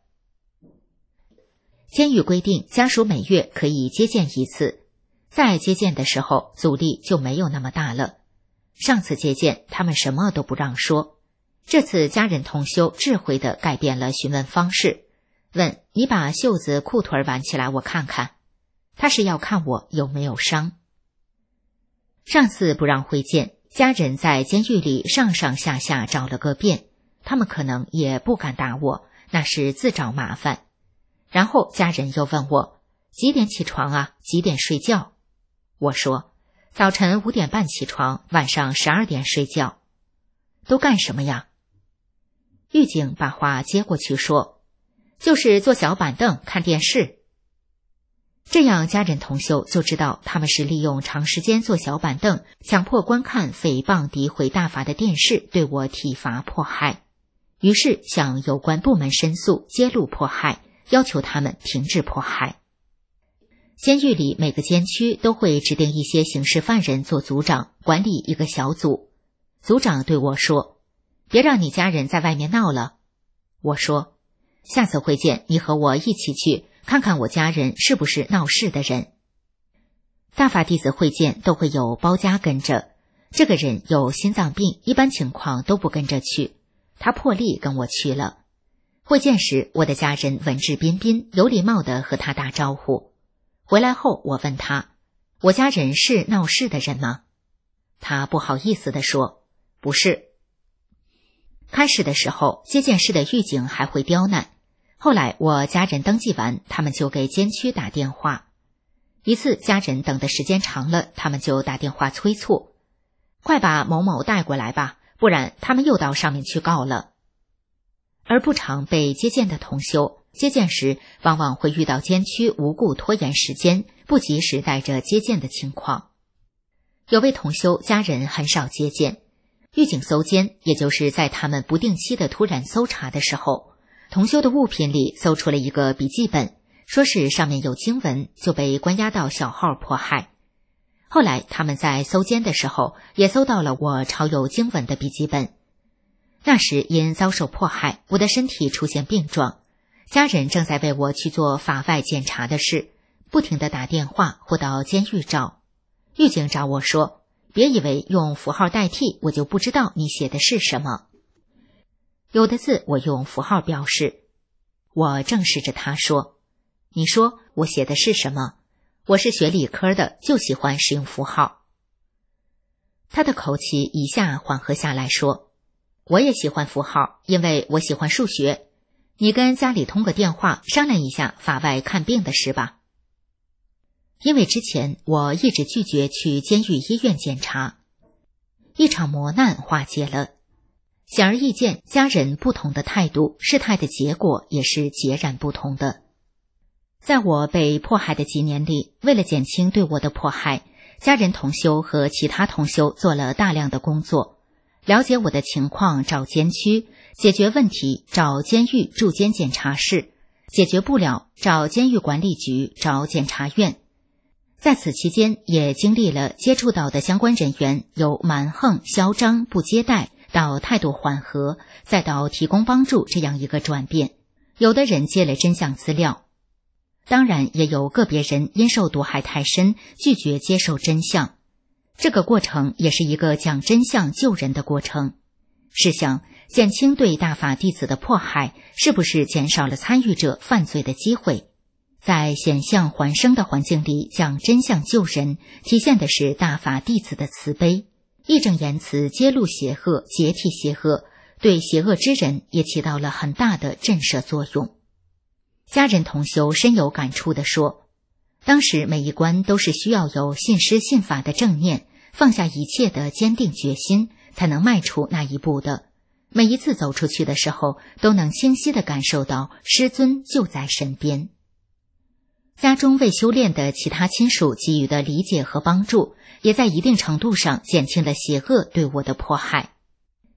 监狱规定家属每月可以接见一次，在接见的时候阻力就没有那么大了。上次接见他们什么都不让说，这次家人同修智慧地改变了询问方式，问你把袖子裤腿挽起来我看看，他是要看我有没有伤。上次不让会见，家人在监狱里上上下下找了个遍，他们可能也不敢打我，那是自找麻烦。然后家人又问我几点起床啊，几点睡觉？我说早晨5点半起床，晚上12点睡觉。都干什么呀？狱警把话接过去说，就是坐小板凳看电视。这样家人同修就知道他们是利用长时间坐小板凳，强迫观看诽谤诋毁大法的电视，对我体罚迫害。于是向有关部门申诉，揭露迫害，要求他们停止迫害。监狱里每个监区都会指定一些刑事犯人做组长，管理一个小组。组长对我说，别让你家人在外面闹了。我说，下次会见你和我一起去看看我家人是不是闹事的人。大法弟子会见都会有包家跟着，这个人有心脏病，一般情况都不跟着去，他破例跟我去了。会见时，我的家人文质彬彬，有礼貌地和他打招呼。回来后我问他，我家人是闹事的人吗？他不好意思地说，不是。开始的时候，接见室的狱警还会刁难，后来我家人登记完，他们就给监区打电话。一次家人等的时间长了，他们就打电话催促，快把某某带过来吧，不然他们又到上面去告了。而不常被接见的同修，接见时往往会遇到监区无故拖延时间，不及时带着接见的情况。有位同修家人很少接见，狱警搜监，也就是在他们不定期的突然搜查的时候，同修的物品里搜出了一个笔记本，说是上面有经文，就被关押到小号迫害。后来他们在搜监的时候，也搜到了我抄有经文的笔记本。那时因遭受迫害，我的身体出现病状，家人正在为我去做法外检查的事，不停地打电话或到监狱找。狱警找我说，别以为用符号代替，我就不知道你写的是什么。有的字我用符号表示。我正视着他说，你说我写的是什么？我是学理科的，就喜欢使用符号。他的口气一下缓和下来说，我也喜欢符号，因为我喜欢数学。你跟家里通个电话商量一下法外看病的事吧。因为之前我一直拒绝去监狱医院检查，一场磨难化解了。显而易见，家人不同的态度，事态的结果也是截然不同的。在我被迫害的几年里，为了减轻对我的迫害，家人同修和其他同修做了大量的工作，了解我的情况找监区，解决问题找监狱驻监检察室，解决不了找监狱管理局找检察院。在此期间也经历了接触到的相关人员由蛮横嚣张不接待到态度缓和，再到提供帮助这样一个转变。有的人接了真相资料，当然也有个别人因受毒害太深，拒绝接受真相。这个过程也是一个讲真相救人的过程。试想，减轻对大法弟子的迫害，是不是减少了参与者犯罪的机会？在险象环生的环境里讲真相救人，体现的是大法弟子的慈悲，义正言辞揭露邪恶，解体邪恶，对邪恶之人也起到了很大的震慑作用。家人同修深有感触地说，当时每一关都是需要有信师信法的正念，放下一切的坚定决心，才能迈出那一步的。每一次走出去的时候，都能清晰地感受到师尊就在身边。家中未修炼的其他亲属给予的理解和帮助，也在一定程度上减轻了邪恶对我的迫害。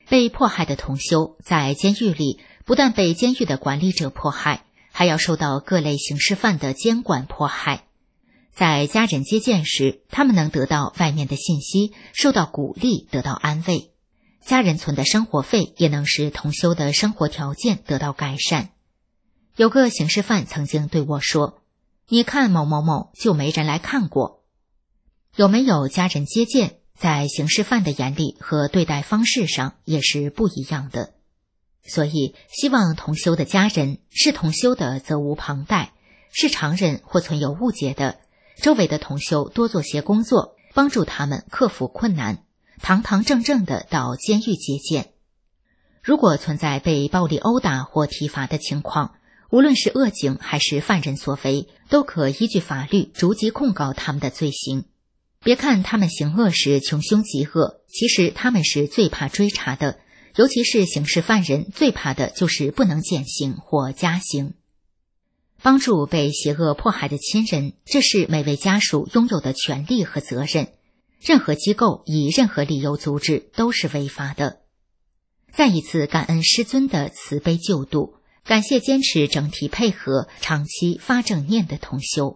被迫害的同修在监狱里不但被监狱的管理者迫害，还要受到各类刑事犯的监管迫害。在家人接见时，他们能得到外面的信息，受到鼓励，得到安慰。家人存的生活费也能使同修的生活条件得到改善。有个刑事犯曾经对我说，你看某某某就没人来看过。有没有家人接见，在刑事犯的眼里和对待方式上也是不一样的。所以希望同修的家人是同修的责无旁贷，是常人或存有误解的，周围的同修多做些工作，帮助他们克服困难，堂堂正正的到监狱接见。如果存在被暴力殴打或体罚的情况，无论是恶警还是犯人所为，都可依据法律逐级控告他们的罪行。别看他们行恶时穷凶极恶，其实他们是最怕追查的，尤其是刑事犯人，最怕的就是不能减刑或加刑。帮助被邪恶迫害的亲人，这是每位家属拥有的权利和责任。任何机构以任何理由阻止都是违法的。再一次感恩师尊的慈悲救度，感谢坚持整体配合、长期发正念的同修。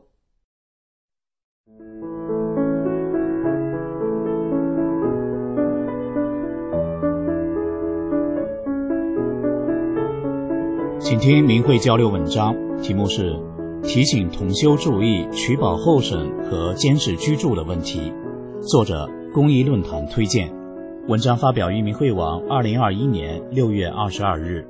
请听明慧交流文章，题目是提醒同修注意取保候审和监视居住的问题，作者公益论坛推荐。文章发表于明慧网2021年6月22日。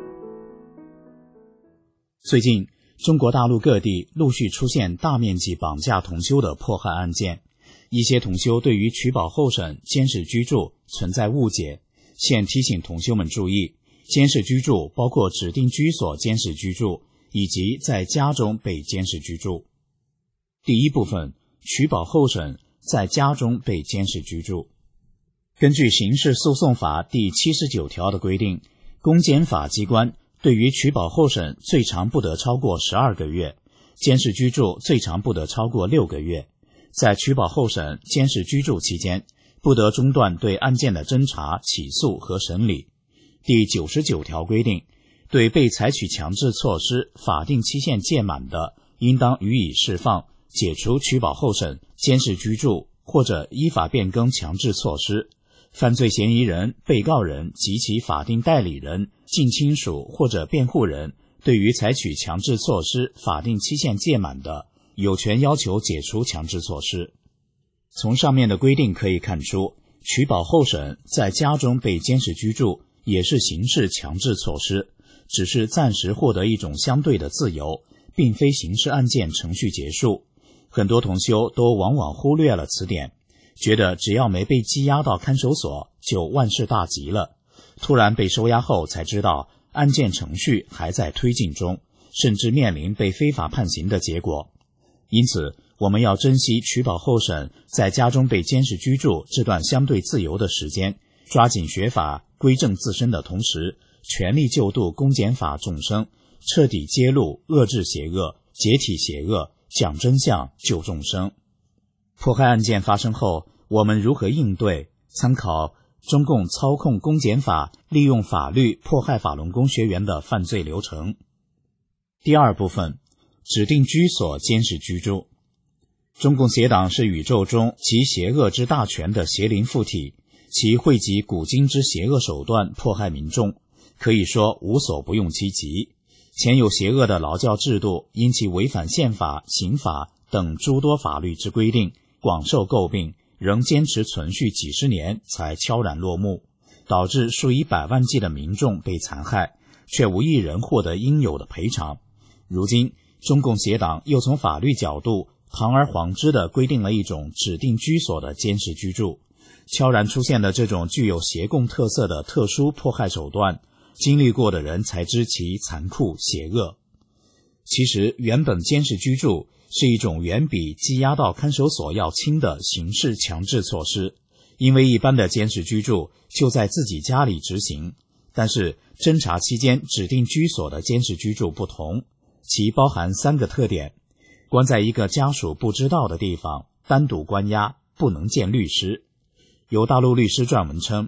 最近，中国大陆各地陆续出现大面积绑架同修的迫害案件，一些同修对于取保候审、监视居住存在误解，现提醒同修们注意，监视居住包括指定居所监视居住以及在家中被监视居住。第一部分，取保候审，在家中被监视居住。根据刑事诉讼法第79条的规定，公检法机关对于取保候审最长不得超过12个月，监视居住最长不得超过6个月。在取保候审、监视居住期间，不得中断对案件的侦查、起诉和审理。第99条规定，对被采取强制措施法定期限届满的，应当予以释放，解除取保候审、监视居住或者依法变更强制措施。犯罪嫌疑人、被告人及其法定代理人、近亲属或者辩护人对于采取强制措施法定期限届满的，有权要求解除强制措施。从上面的规定可以看出，取保候审在家中被监视居住也是刑事强制措施，只是暂时获得一种相对的自由，并非刑事案件程序结束。很多同修都往往忽略了此点，觉得只要没被羁押到看守所就万事大吉了，突然被收押后才知道案件程序还在推进中，甚至面临被非法判刑的结果。因此，我们要珍惜取保候审在家中被监视居住这段相对自由的时间，抓紧学法归正自身的同时，全力救度公检法众生，彻底揭露遏制邪恶、解体邪恶，讲真相救众生。迫害案件发生后，我们如何应对？参考中共操控公检法利用法律迫害法轮功学员的犯罪流程。第二部分，指定居所监视居住。中共邪党是宇宙中集邪恶之大权的邪灵附体，其汇集古今之邪恶手段迫害民众，可以说无所不用其极。前有邪恶的劳教制度，因其违反宪法、刑法等诸多法律之规定，广受诟病，仍坚持存续几十年才悄然落幕，导致数以百万计的民众被残害，却无一人获得应有的赔偿。如今，中共邪党又从法律角度堂而皇之地规定了一种指定居所的监视居住。悄然出现的这种具有邪共特色的特殊迫害手段，经历过的人才知其残酷邪恶。其实，原本监视居住是一种远比羁押到看守所要轻的刑事强制措施，因为一般的监视居住就在自己家里执行，但是侦查期间指定居所的监视居住不同，其包含3个特点：关在一个家属不知道的地方，单独关押，不能见律师。有大陆律师撰文称，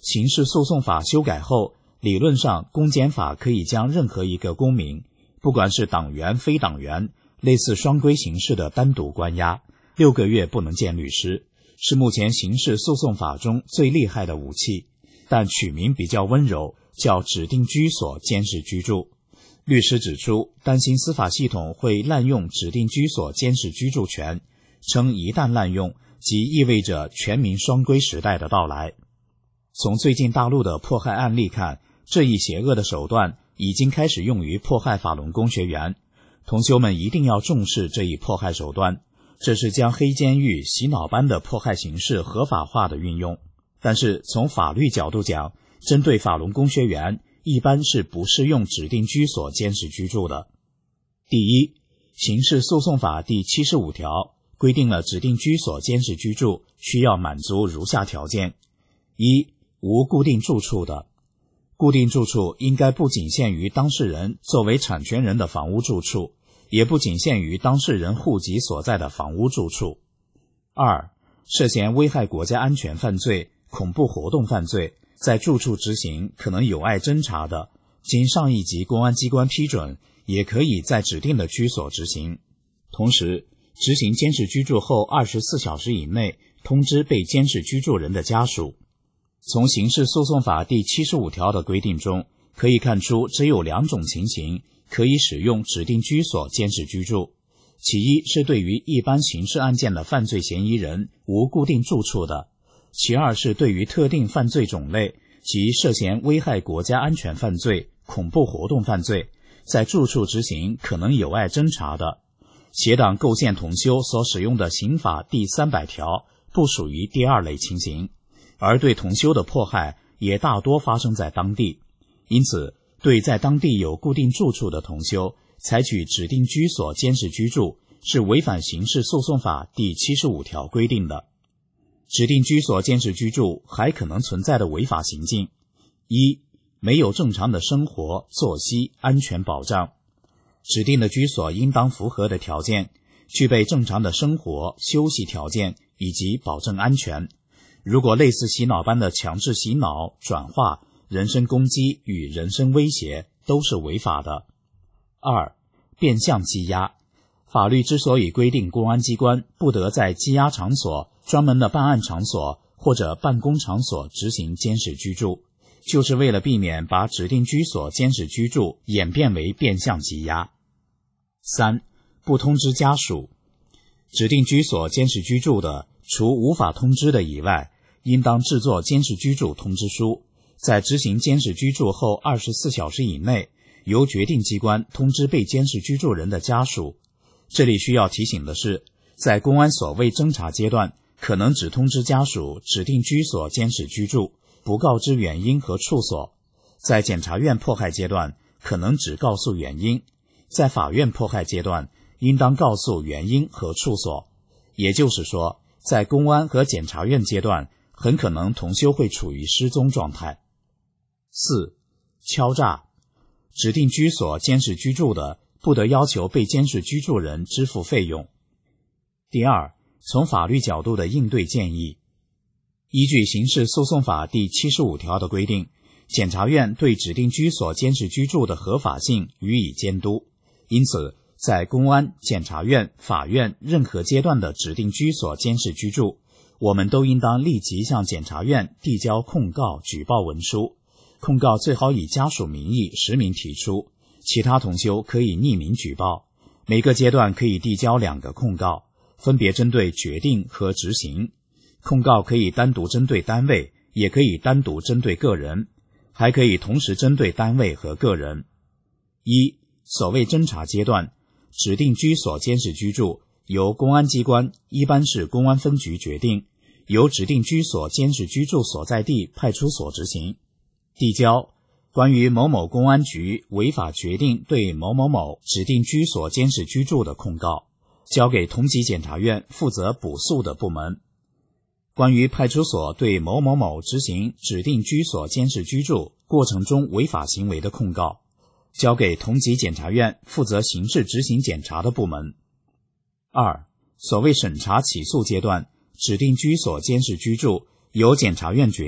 刑事诉讼法修改后，理论上公检法可以将任何一个公民，不管是党员非党员，类似双规形式的单独关押，6个月不能见律师，是目前刑事诉讼法中最厉害的武器，但取名比较温柔，叫指定居所监视居住。律师指出，担心司法系统会滥用指定居所监视居住权，称一旦滥用，即意味着全民双规时代的到来。从最近大陆的迫害案例看，这一邪恶的手段已经开始用于迫害法轮功学员，同修们一定要重视这一迫害手段，这是将黑监狱、洗脑班的迫害形式合法化的运用。但是从法律角度讲，针对法轮功学员一般是不适用指定居所监视居住的。第一，刑事诉讼法第75条规定了指定居所监视居住需要满足如下条件：一、无固定住处的，固定住处应该不仅限于当事人作为产权人的房屋住处，也不仅限于当事人户籍所在的房屋住处。二、涉嫌危害国家安全犯罪、恐怖活动犯罪，在住处执行可能有碍侦查的，经上一级公安机关批准，也可以在指定的居所执行。同时，执行监视居住后24小时以内通知被监视居住人的家属。从刑事诉讼法第75条的规定中可以看出，只有2种情形可以使用指定居所监视居住。其一是对于一般刑事案件的犯罪嫌疑人无固定住处的，其二是对于特定犯罪种类及涉嫌危害国家安全犯罪、恐怖活动犯罪，在住处执行可能有碍侦查的。邪党构陷同修所使用的刑法第300条不属于第二类情形，而对同修的迫害也大多发生在当地，因此对在当地有固定住处的同修采取指定居所监视居住是违反刑事诉讼法第75条规定的。指定居所监视居住还可能存在的违法行径：一、没有正常的生活、作息、安全保障。指定的居所应当符合的条件，具备正常的生活、休息条件以及保证安全。如果类似洗脑般的强制洗脑、转化、人身攻击与人身威胁，都是违法的。二、变相羁押。法律之所以规定公安机关不得在羁押场所、专门的办案场所或者办公场所执行监视居住，就是为了避免把指定居所监视居住演变为变相羁押。三、不通知家属。指定居所监视居住的，除无法通知的以外，应当制作监视居住通知书，在执行监视居住后24小时以内，由决定机关通知被监视居住人的家属。这里需要提醒的是，在公安所谓侦查阶段，可能只通知家属指定居所监视居住，不告知原因和处所；在检察院迫害阶段，可能只告诉原因；在法院迫害阶段，应当告诉原因和处所。也就是说，在公安和检察院阶段，很可能同修会处于失踪状态。四、敲诈。指定居所监视居住的，不得要求被监视居住人支付费用。第二，从法律角度的应对建议。依据刑事诉讼法第75条的规定，检察院对指定居所监视居住的合法性予以监督，因此在公安、检察院、法院任何阶段的指定居所监视居住，我们都应当立即向检察院递交控告举报文书，控告最好以家属名义实名提出，其他同修可以匿名举报。每个阶段可以递交2个控告，分别针对决定和执行。控告可以单独针对单位，也可以单独针对个人，还可以同时针对单位和个人。一、所谓侦查阶段，指定居所监视居住由公安机关，一般是公安分局决定，由指定居所监视居住所在地派出所执行。递交关于某某公安局违法决定对某某某指定居所监视居住的控告，交给同级检察院负责补诉的部门。关于派出所对某某某执行指定居所监视居住过程中违法行为的控告，交给同级检察院负责刑事执行检查的部门。二、所谓审查起诉阶段，指定居所监视居住由检察院决定，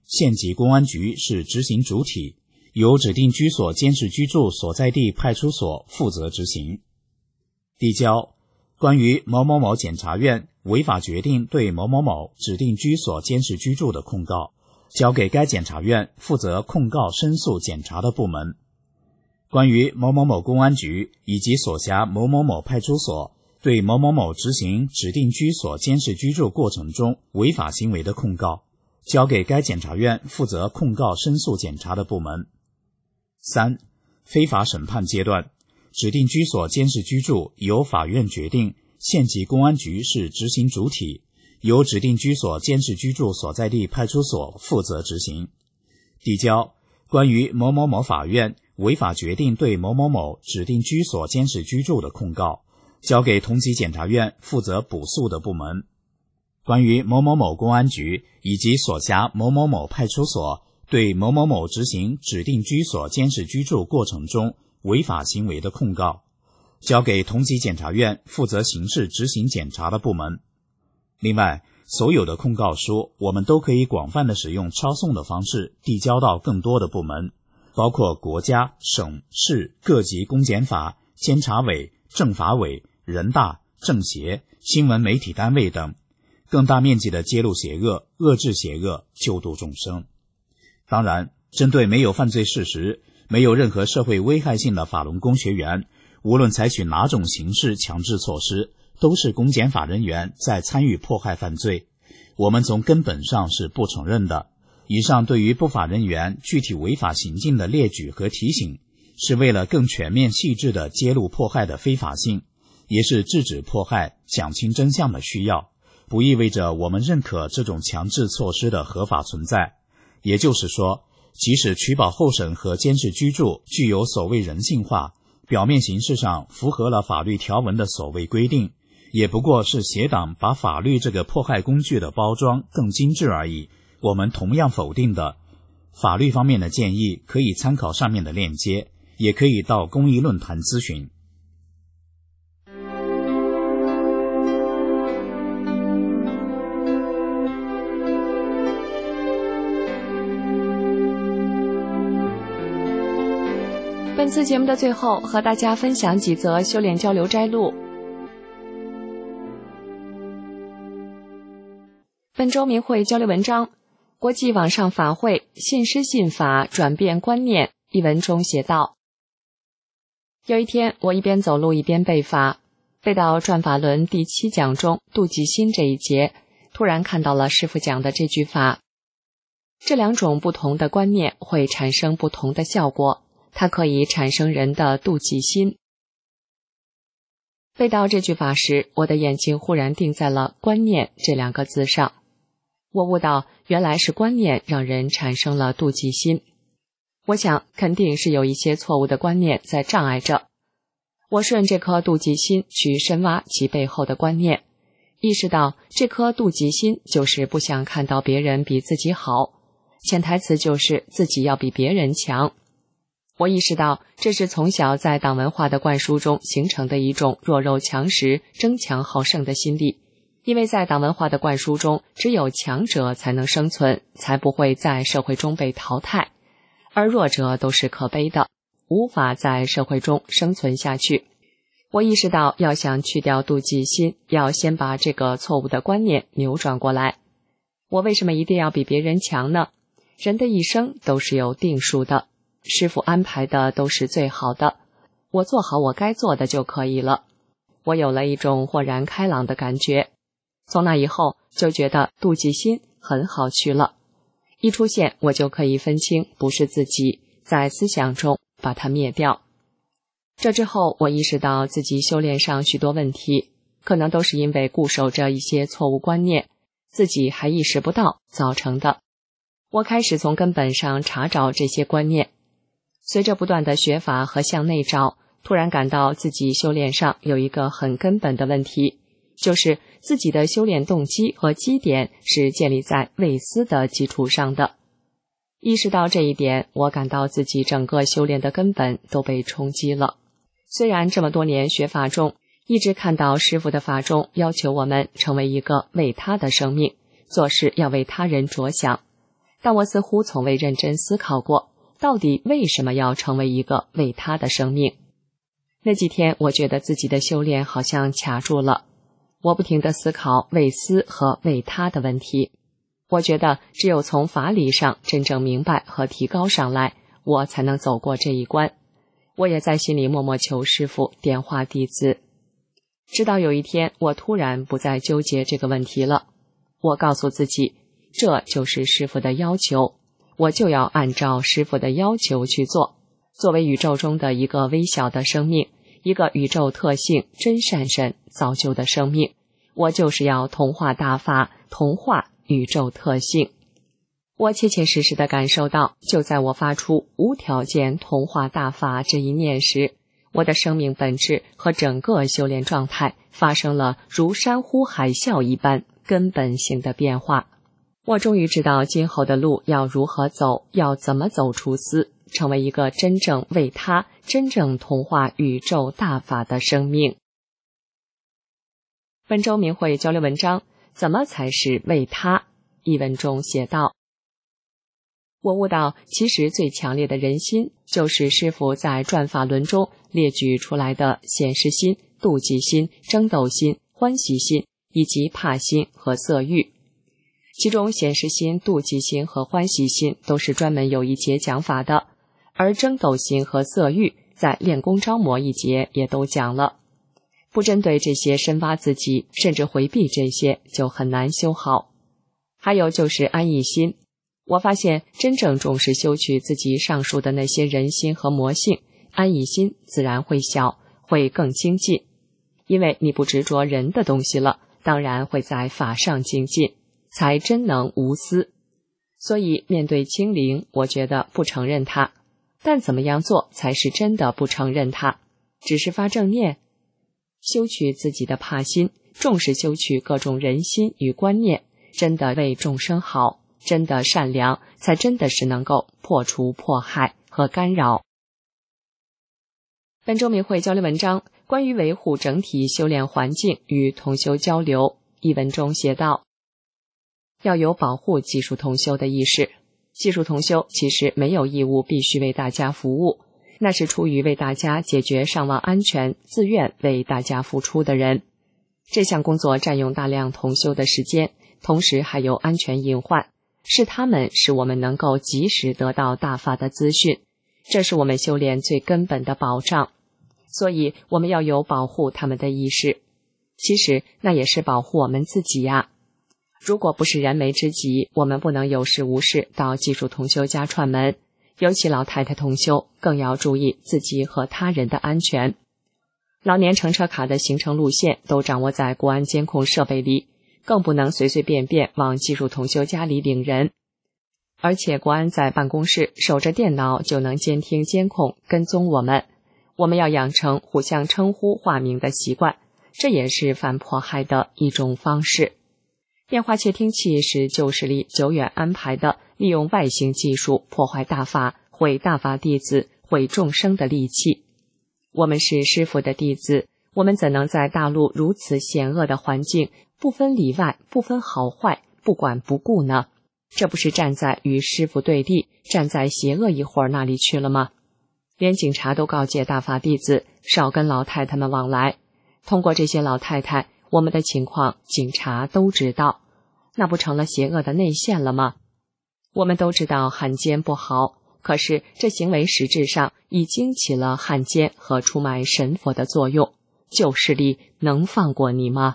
县级公安局是执行主体，由指定居所监视居住所在地派出所负责执行。递交关于某某某检察院违法决定对某某某指定居所监视居住的控告，交给该检察院负责控告申诉检察的部门。关于某某某公安局以及所辖某某某派出所对某某某执行指定居所监视居住过程中违法行为的控告，交给该检察院负责控告申诉检察的部门。3. 非法审判阶段，指定居所监视居住由法院决定，县级公安局是执行主体，由指定居所监视居住所在地派出所负责执行。递交关于某某某法院违法决定对某某某指定居所监视居住的控告，交给同级检察院负责补诉的部门。关于某某某公安局以及所辖某某某派出所对某某某执行指定居所监视居住过程中违法行为的控告，交给同级检察院负责刑事执行检察的部门。另外，所有的控告书我们都可以广泛的使用抄送的方式递交到更多的部门，包括国家、省、市各级公检法、监察委、政法委、人大、政协、新闻媒体单位等，更大面积的揭露邪恶、遏制邪恶、救度众生。当然，针对没有犯罪事实、没有任何社会危害性的法轮功学员，无论采取哪种形式强制措施，都是公检法人员在参与迫害犯罪，我们从根本上是不承认的。以上对于不法人员具体违法行径的列举和提醒，是为了更全面细致地揭露迫害的非法性，也是制止迫害、讲清真相的需要，不意味着我们认可这种强制措施的合法存在。也就是说，即使取保候审和监视居住具有所谓人性化，表面形式上符合了法律条文的所谓规定，也不过是邪党把法律这个迫害工具的包装更精致而已。我们同样否定的法律方面的建议可以参考上面的链接，也可以到公益论坛咨询。 本次节目的最后，和大家分享几则修炼交流摘录。本周明慧交流文章，国际网上法会信师信法转变观念一文中写道：有一天，我一边走路一边背法，背到转法轮第7讲中妒忌心这一节，突然看到了师父讲的这句法。这两种不同的观念会产生不同的效果，它可以产生人的妒忌心。背到这句法时，我的眼睛忽然定在了观念这2个字上。我悟到，原来是观念让人产生了妒忌心。我想，肯定是有一些错误的观念在障碍着。我顺这颗妒忌心去深挖其背后的观念，意识到这颗妒忌心就是不想看到别人比自己好，潜台词就是自己要比别人强。我意识到，这是从小在党文化的灌输中形成的一种弱肉强食、争强好胜的心理。因为在党文化的灌输中，只有强者才能生存，才不会在社会中被淘汰，而弱者都是可悲的，无法在社会中生存下去。我意识到，要想去掉妒忌心，要先把这个错误的观念扭转过来。我为什么一定要比别人强呢？人的一生都是有定数的，师父安排的都是最好的，我做好我该做的就可以了。我有了一种豁然开朗的感觉。从那以后，就觉得妒忌心很好去了，一出现我就可以分清不是自己，在思想中把它灭掉。这之后，我意识到自己修炼上许多问题，可能都是因为固守着一些错误观念，自己还意识不到造成的。我开始从根本上查找这些观念。随着不断的学法和向内找，突然感到自己修炼上有一个很根本的问题，就是自己的修炼动机和基点是建立在未思的基础上的。意识到这一点，我感到自己整个修炼的根本都被冲击了。虽然这么多年学法中，一直看到师父的法中要求我们成为一个为他的生命，做事要为他人着想， 但我似乎从未认真思考过，到底为什么要成为一个为他的生命。那几天我觉得自己的修炼好像卡住了，我不停地思考为私和为他的问题。我觉得只有从法理上真正明白和提高上来，我才能走过这一关。我也在心里默默求师父点化弟子。直到有一天，我突然不再纠结这个问题了。我告诉自己，这就是师父的要求，我就要按照师父的要求去做。作为宇宙中的一个微小的生命，一个宇宙特性真善神造就的生命，我就是要同化大法，同化宇宙特性。我切切实实地感受到，就在我发出无条件同化大法这一念时，我的生命本质和整个修炼状态发生了如山呼海啸一般根本性的变化。我终于知道今后的路要如何走，要怎么走出私，成为一个真正为他、真正同化宇宙大法的生命。本周明慧交流文章，怎么才是为他？一文中写道：我悟到，其实最强烈的人心，就是师父在转法轮中列举出来的显示心、妒忌心、争斗心、欢喜心以及怕心和色欲。其中显示心、妒忌心和欢喜心都是专门有一节讲法的，而争斗心和色欲在练功招魔一节也都讲了。不针对这些深挖自己，甚至回避这些，就很难修好。还有就是安逸心，我发现真正重视修取自己上述的那些人心和魔性，安逸心自然会小，会更精进。因为你不执着人的东西了，当然会在法上精进，才真能无私。所以面对清零，我觉得不承认它，但怎么样做才是真的不承认它？只是发正念，修取自己的怕心，重视修取各种人心与观念，真的为众生好，真的善良，才真的是能够破除迫害和干扰。本周明慧交流文章，关于维护整体修炼环境与同修交流，一文中写道：要有保护技术同修的意识。技术同修其实没有义务必须为大家服务，那是出于为大家解决伤亡安全，自愿为大家付出的人。这项工作占用大量同修的时间，同时还有安全隐患，是他们使我们能够及时得到大法的资讯，这是我们修炼最根本的保障。所以我们要有保护他们的意识，其实那也是保护我们自己呀。如果不是燃眉之急，我们不能有事无事到技术同修家串门，尤其老太太同修更要注意自己和他人的安全。老年乘车卡的行程路线都掌握在国安监控设备里，更不能随随便便往技术同修家里领人。而且国安在办公室守着电脑就能监听监控跟踪我们，我们要养成互相称呼化名的习惯，这也是反迫害的一种方式。电话窃听器是旧势力久远安排的，利用外星技术破坏大法、毁大法弟子、毁众生的利器。我们是师父的弟子，我们怎能在大陆如此险恶的环境，不分里外，不分好坏，不管不顾呢？这不是站在与师父对立，站在邪恶一伙那里去了吗？连警察都告诫大法弟子少跟老太太们往来，通过这些老太太，我们的情况警察都知道，那不成了邪恶的内线了吗？我们都知道汉奸不好，可是这行为实质上已经起了汉奸和出卖神佛的作用，旧势力能放过你吗？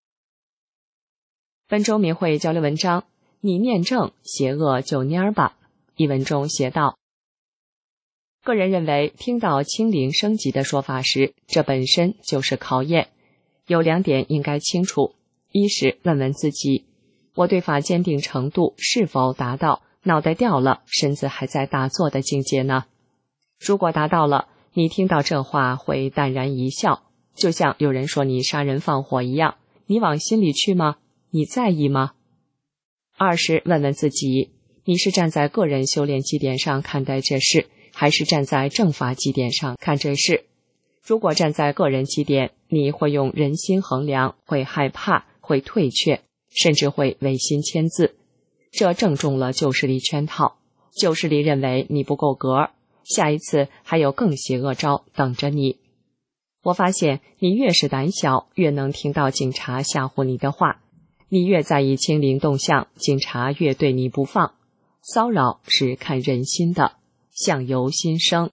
本周明慧交流文章，你念正，邪恶就蔫儿吧。一文中写道：个人认为，听到清零升级的说法时，这本身就是考验。有2点应该清楚：一是问问自己，我对法坚定程度是否达到脑袋掉了，身子还在打坐的境界呢？如果达到了，你听到这话会淡然一笑，就像有人说你杀人放火一样，你往心里去吗？你在意吗？二是问问自己，你是站在个人修炼基点上看待这事，还是站在正法基点上看这事？如果站在个人基点，你会用人心衡量，会害怕，会退却，甚至会违心签字。 这正中了旧势力圈套。旧势力认为你不够格，下一次还有更邪恶招等着你。我发现你越是胆小，越能听到警察吓唬你的话，你越在意清零动向，警察越对你不放。骚扰是看人心的，相由心生。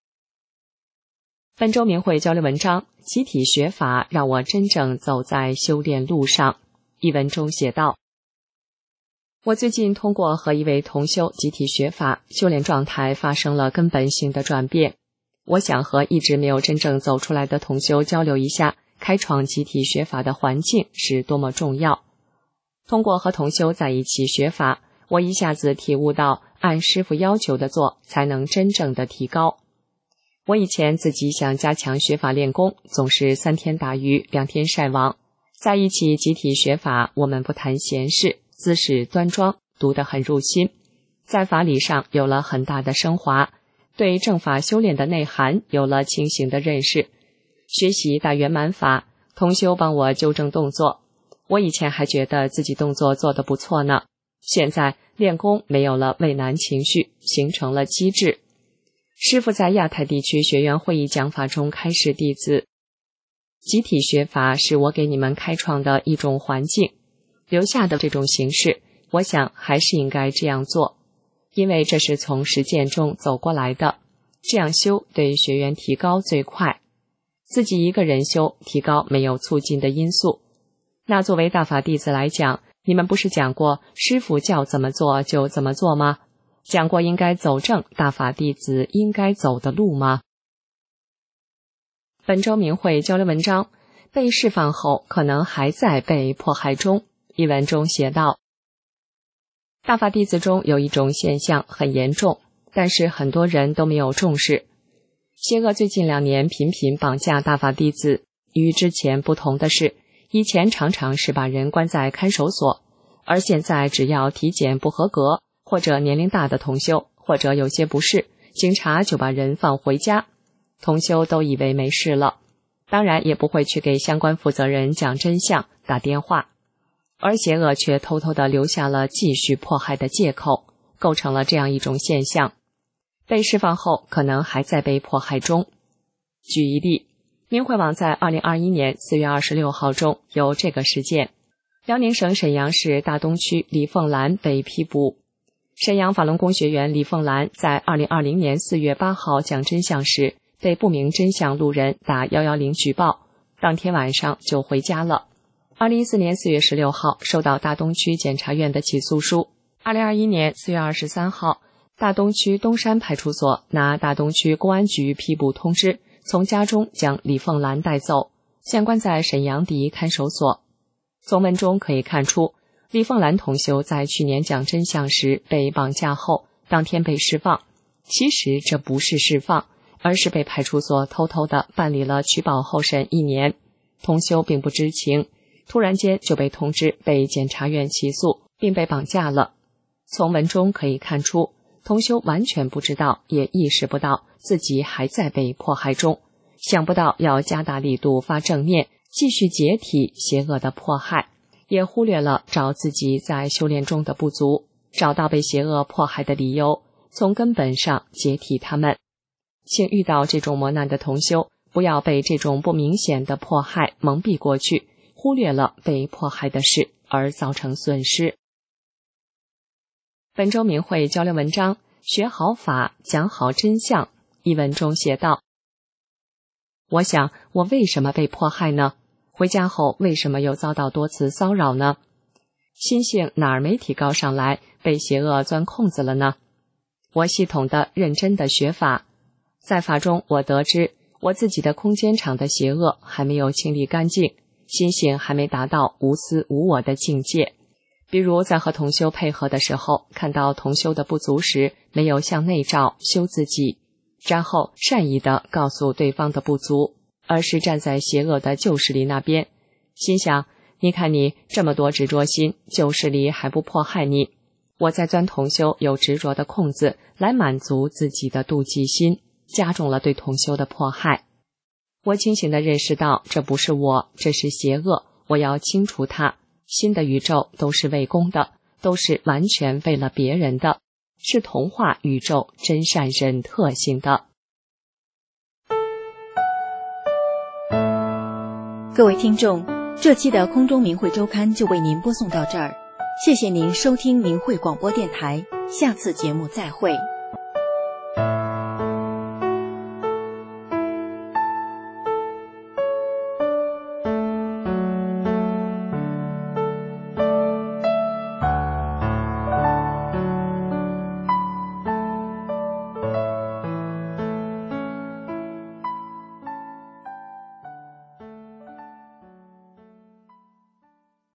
本周明慧交流文章，集体学法让我真正走在修炼路上。一文中写道，我最近通过和一位同修集体学法，修炼状态发生了根本性的转变。我想和一直没有真正走出来的同修交流一下，开创集体学法的环境是多么重要。通过和同修在一起学法，我一下子体悟到，按师父要求的做，才能真正的提高。我以前自己想加强学法练功，总是3天打鱼2天晒网。在一起集体学法，我们不谈闲事，姿势端庄，读得很入心，在法理上有了很大的升华，对正法修炼的内涵有了清醒的认识。学习大圆满法，同修帮我纠正动作，我以前还觉得自己动作做得不错呢，现在练功没有了畏难情绪，形成了机智。师父在亚太地区学员会议讲法中开示弟子，集体学法是我给你们开创的一种环境，留下的这种形式，我想还是应该这样做，因为这是从实践中走过来的，这样修对学员提高最快。自己一个人修，提高没有促进的因素。那作为大法弟子来讲，你们不是讲过师父叫怎么做就怎么做吗？讲过应该走正大法弟子应该走的路吗？本周明慧交流文章，被释放后可能还在被迫害中。一文中写道，大法弟子中有一种现象很严重，但是很多人都没有重视。邪恶最近2年频频绑架大法弟子，与之前不同的是，以前常常是把人关在看守所，而现在只要体检不合格，或者年龄大的同修，或者有些不适，警察就把人放回家，同修都以为没事了，当然也不会去给相关负责人讲真相，打电话，而邪恶却偷偷地留下了继续迫害的借口，构成了这样一种现象，被释放后可能还在被迫害中。举一例，明慧网在2021年4月26号中有这个事件，辽宁省沈阳市大东区李凤兰被批捕。沈阳法轮功学员李凤兰在2020年4月8号讲真相时，被不明真相路人打110举报，当天晚上就回家了。2014年4月16号收到大东区检察院的起诉书。2021年4月23号，大东区东山派出所拿大东区公安局批捕通知，从家中将李凤兰带走，现关在沈阳第一看守所。从文中可以看出，李凤兰同修在去年讲真相时被绑架后，当天被释放。其实这不是释放，而是被派出所偷偷地办理了取保候审1年。同修并不知情，突然间就被通知被检察院起诉，并被绑架了。从文中可以看出，同修完全不知道，也意识不到自己还在被迫害中，想不到要加大力度发正念，继续解体邪恶的迫害，也忽略了找自己在修炼中的不足，找到被邪恶迫害的理由，从根本上解体他们。请遇到这种磨难的同修，不要被这种不明显的迫害蒙蔽过去，忽略了被迫害的事而造成损失。本周明慧交流文章，学好法，讲好真相。一文中写道，我想我为什么被迫害呢？回家后为什么又遭到多次骚扰呢？心性哪儿没提高上来，被邪恶钻空子了呢？我系统的认真的学法，在法中我得知我自己的空间场的邪恶还没有清理干净，心性还没达到无私无我的境界。比如在和同修配合的时候，看到同修的不足时，没有向内照修自己，然后善意地告诉对方的不足，而是站在邪恶的旧势力那边，心想，你看你这么多执着心，旧势力还不迫害你，我在钻同修有执着的空子来满足自己的妒忌心，加重了对同修的迫害。我清醒地认识到，这不是我，这是邪恶，我要清除它。新的宇宙都是为公的， 都是完全为了别人的，是童话宇宙真善人特性的。 各位听众，这期的空中明慧周刊就为您播送到这儿，谢谢您收听明慧广播电台，下次节目再会。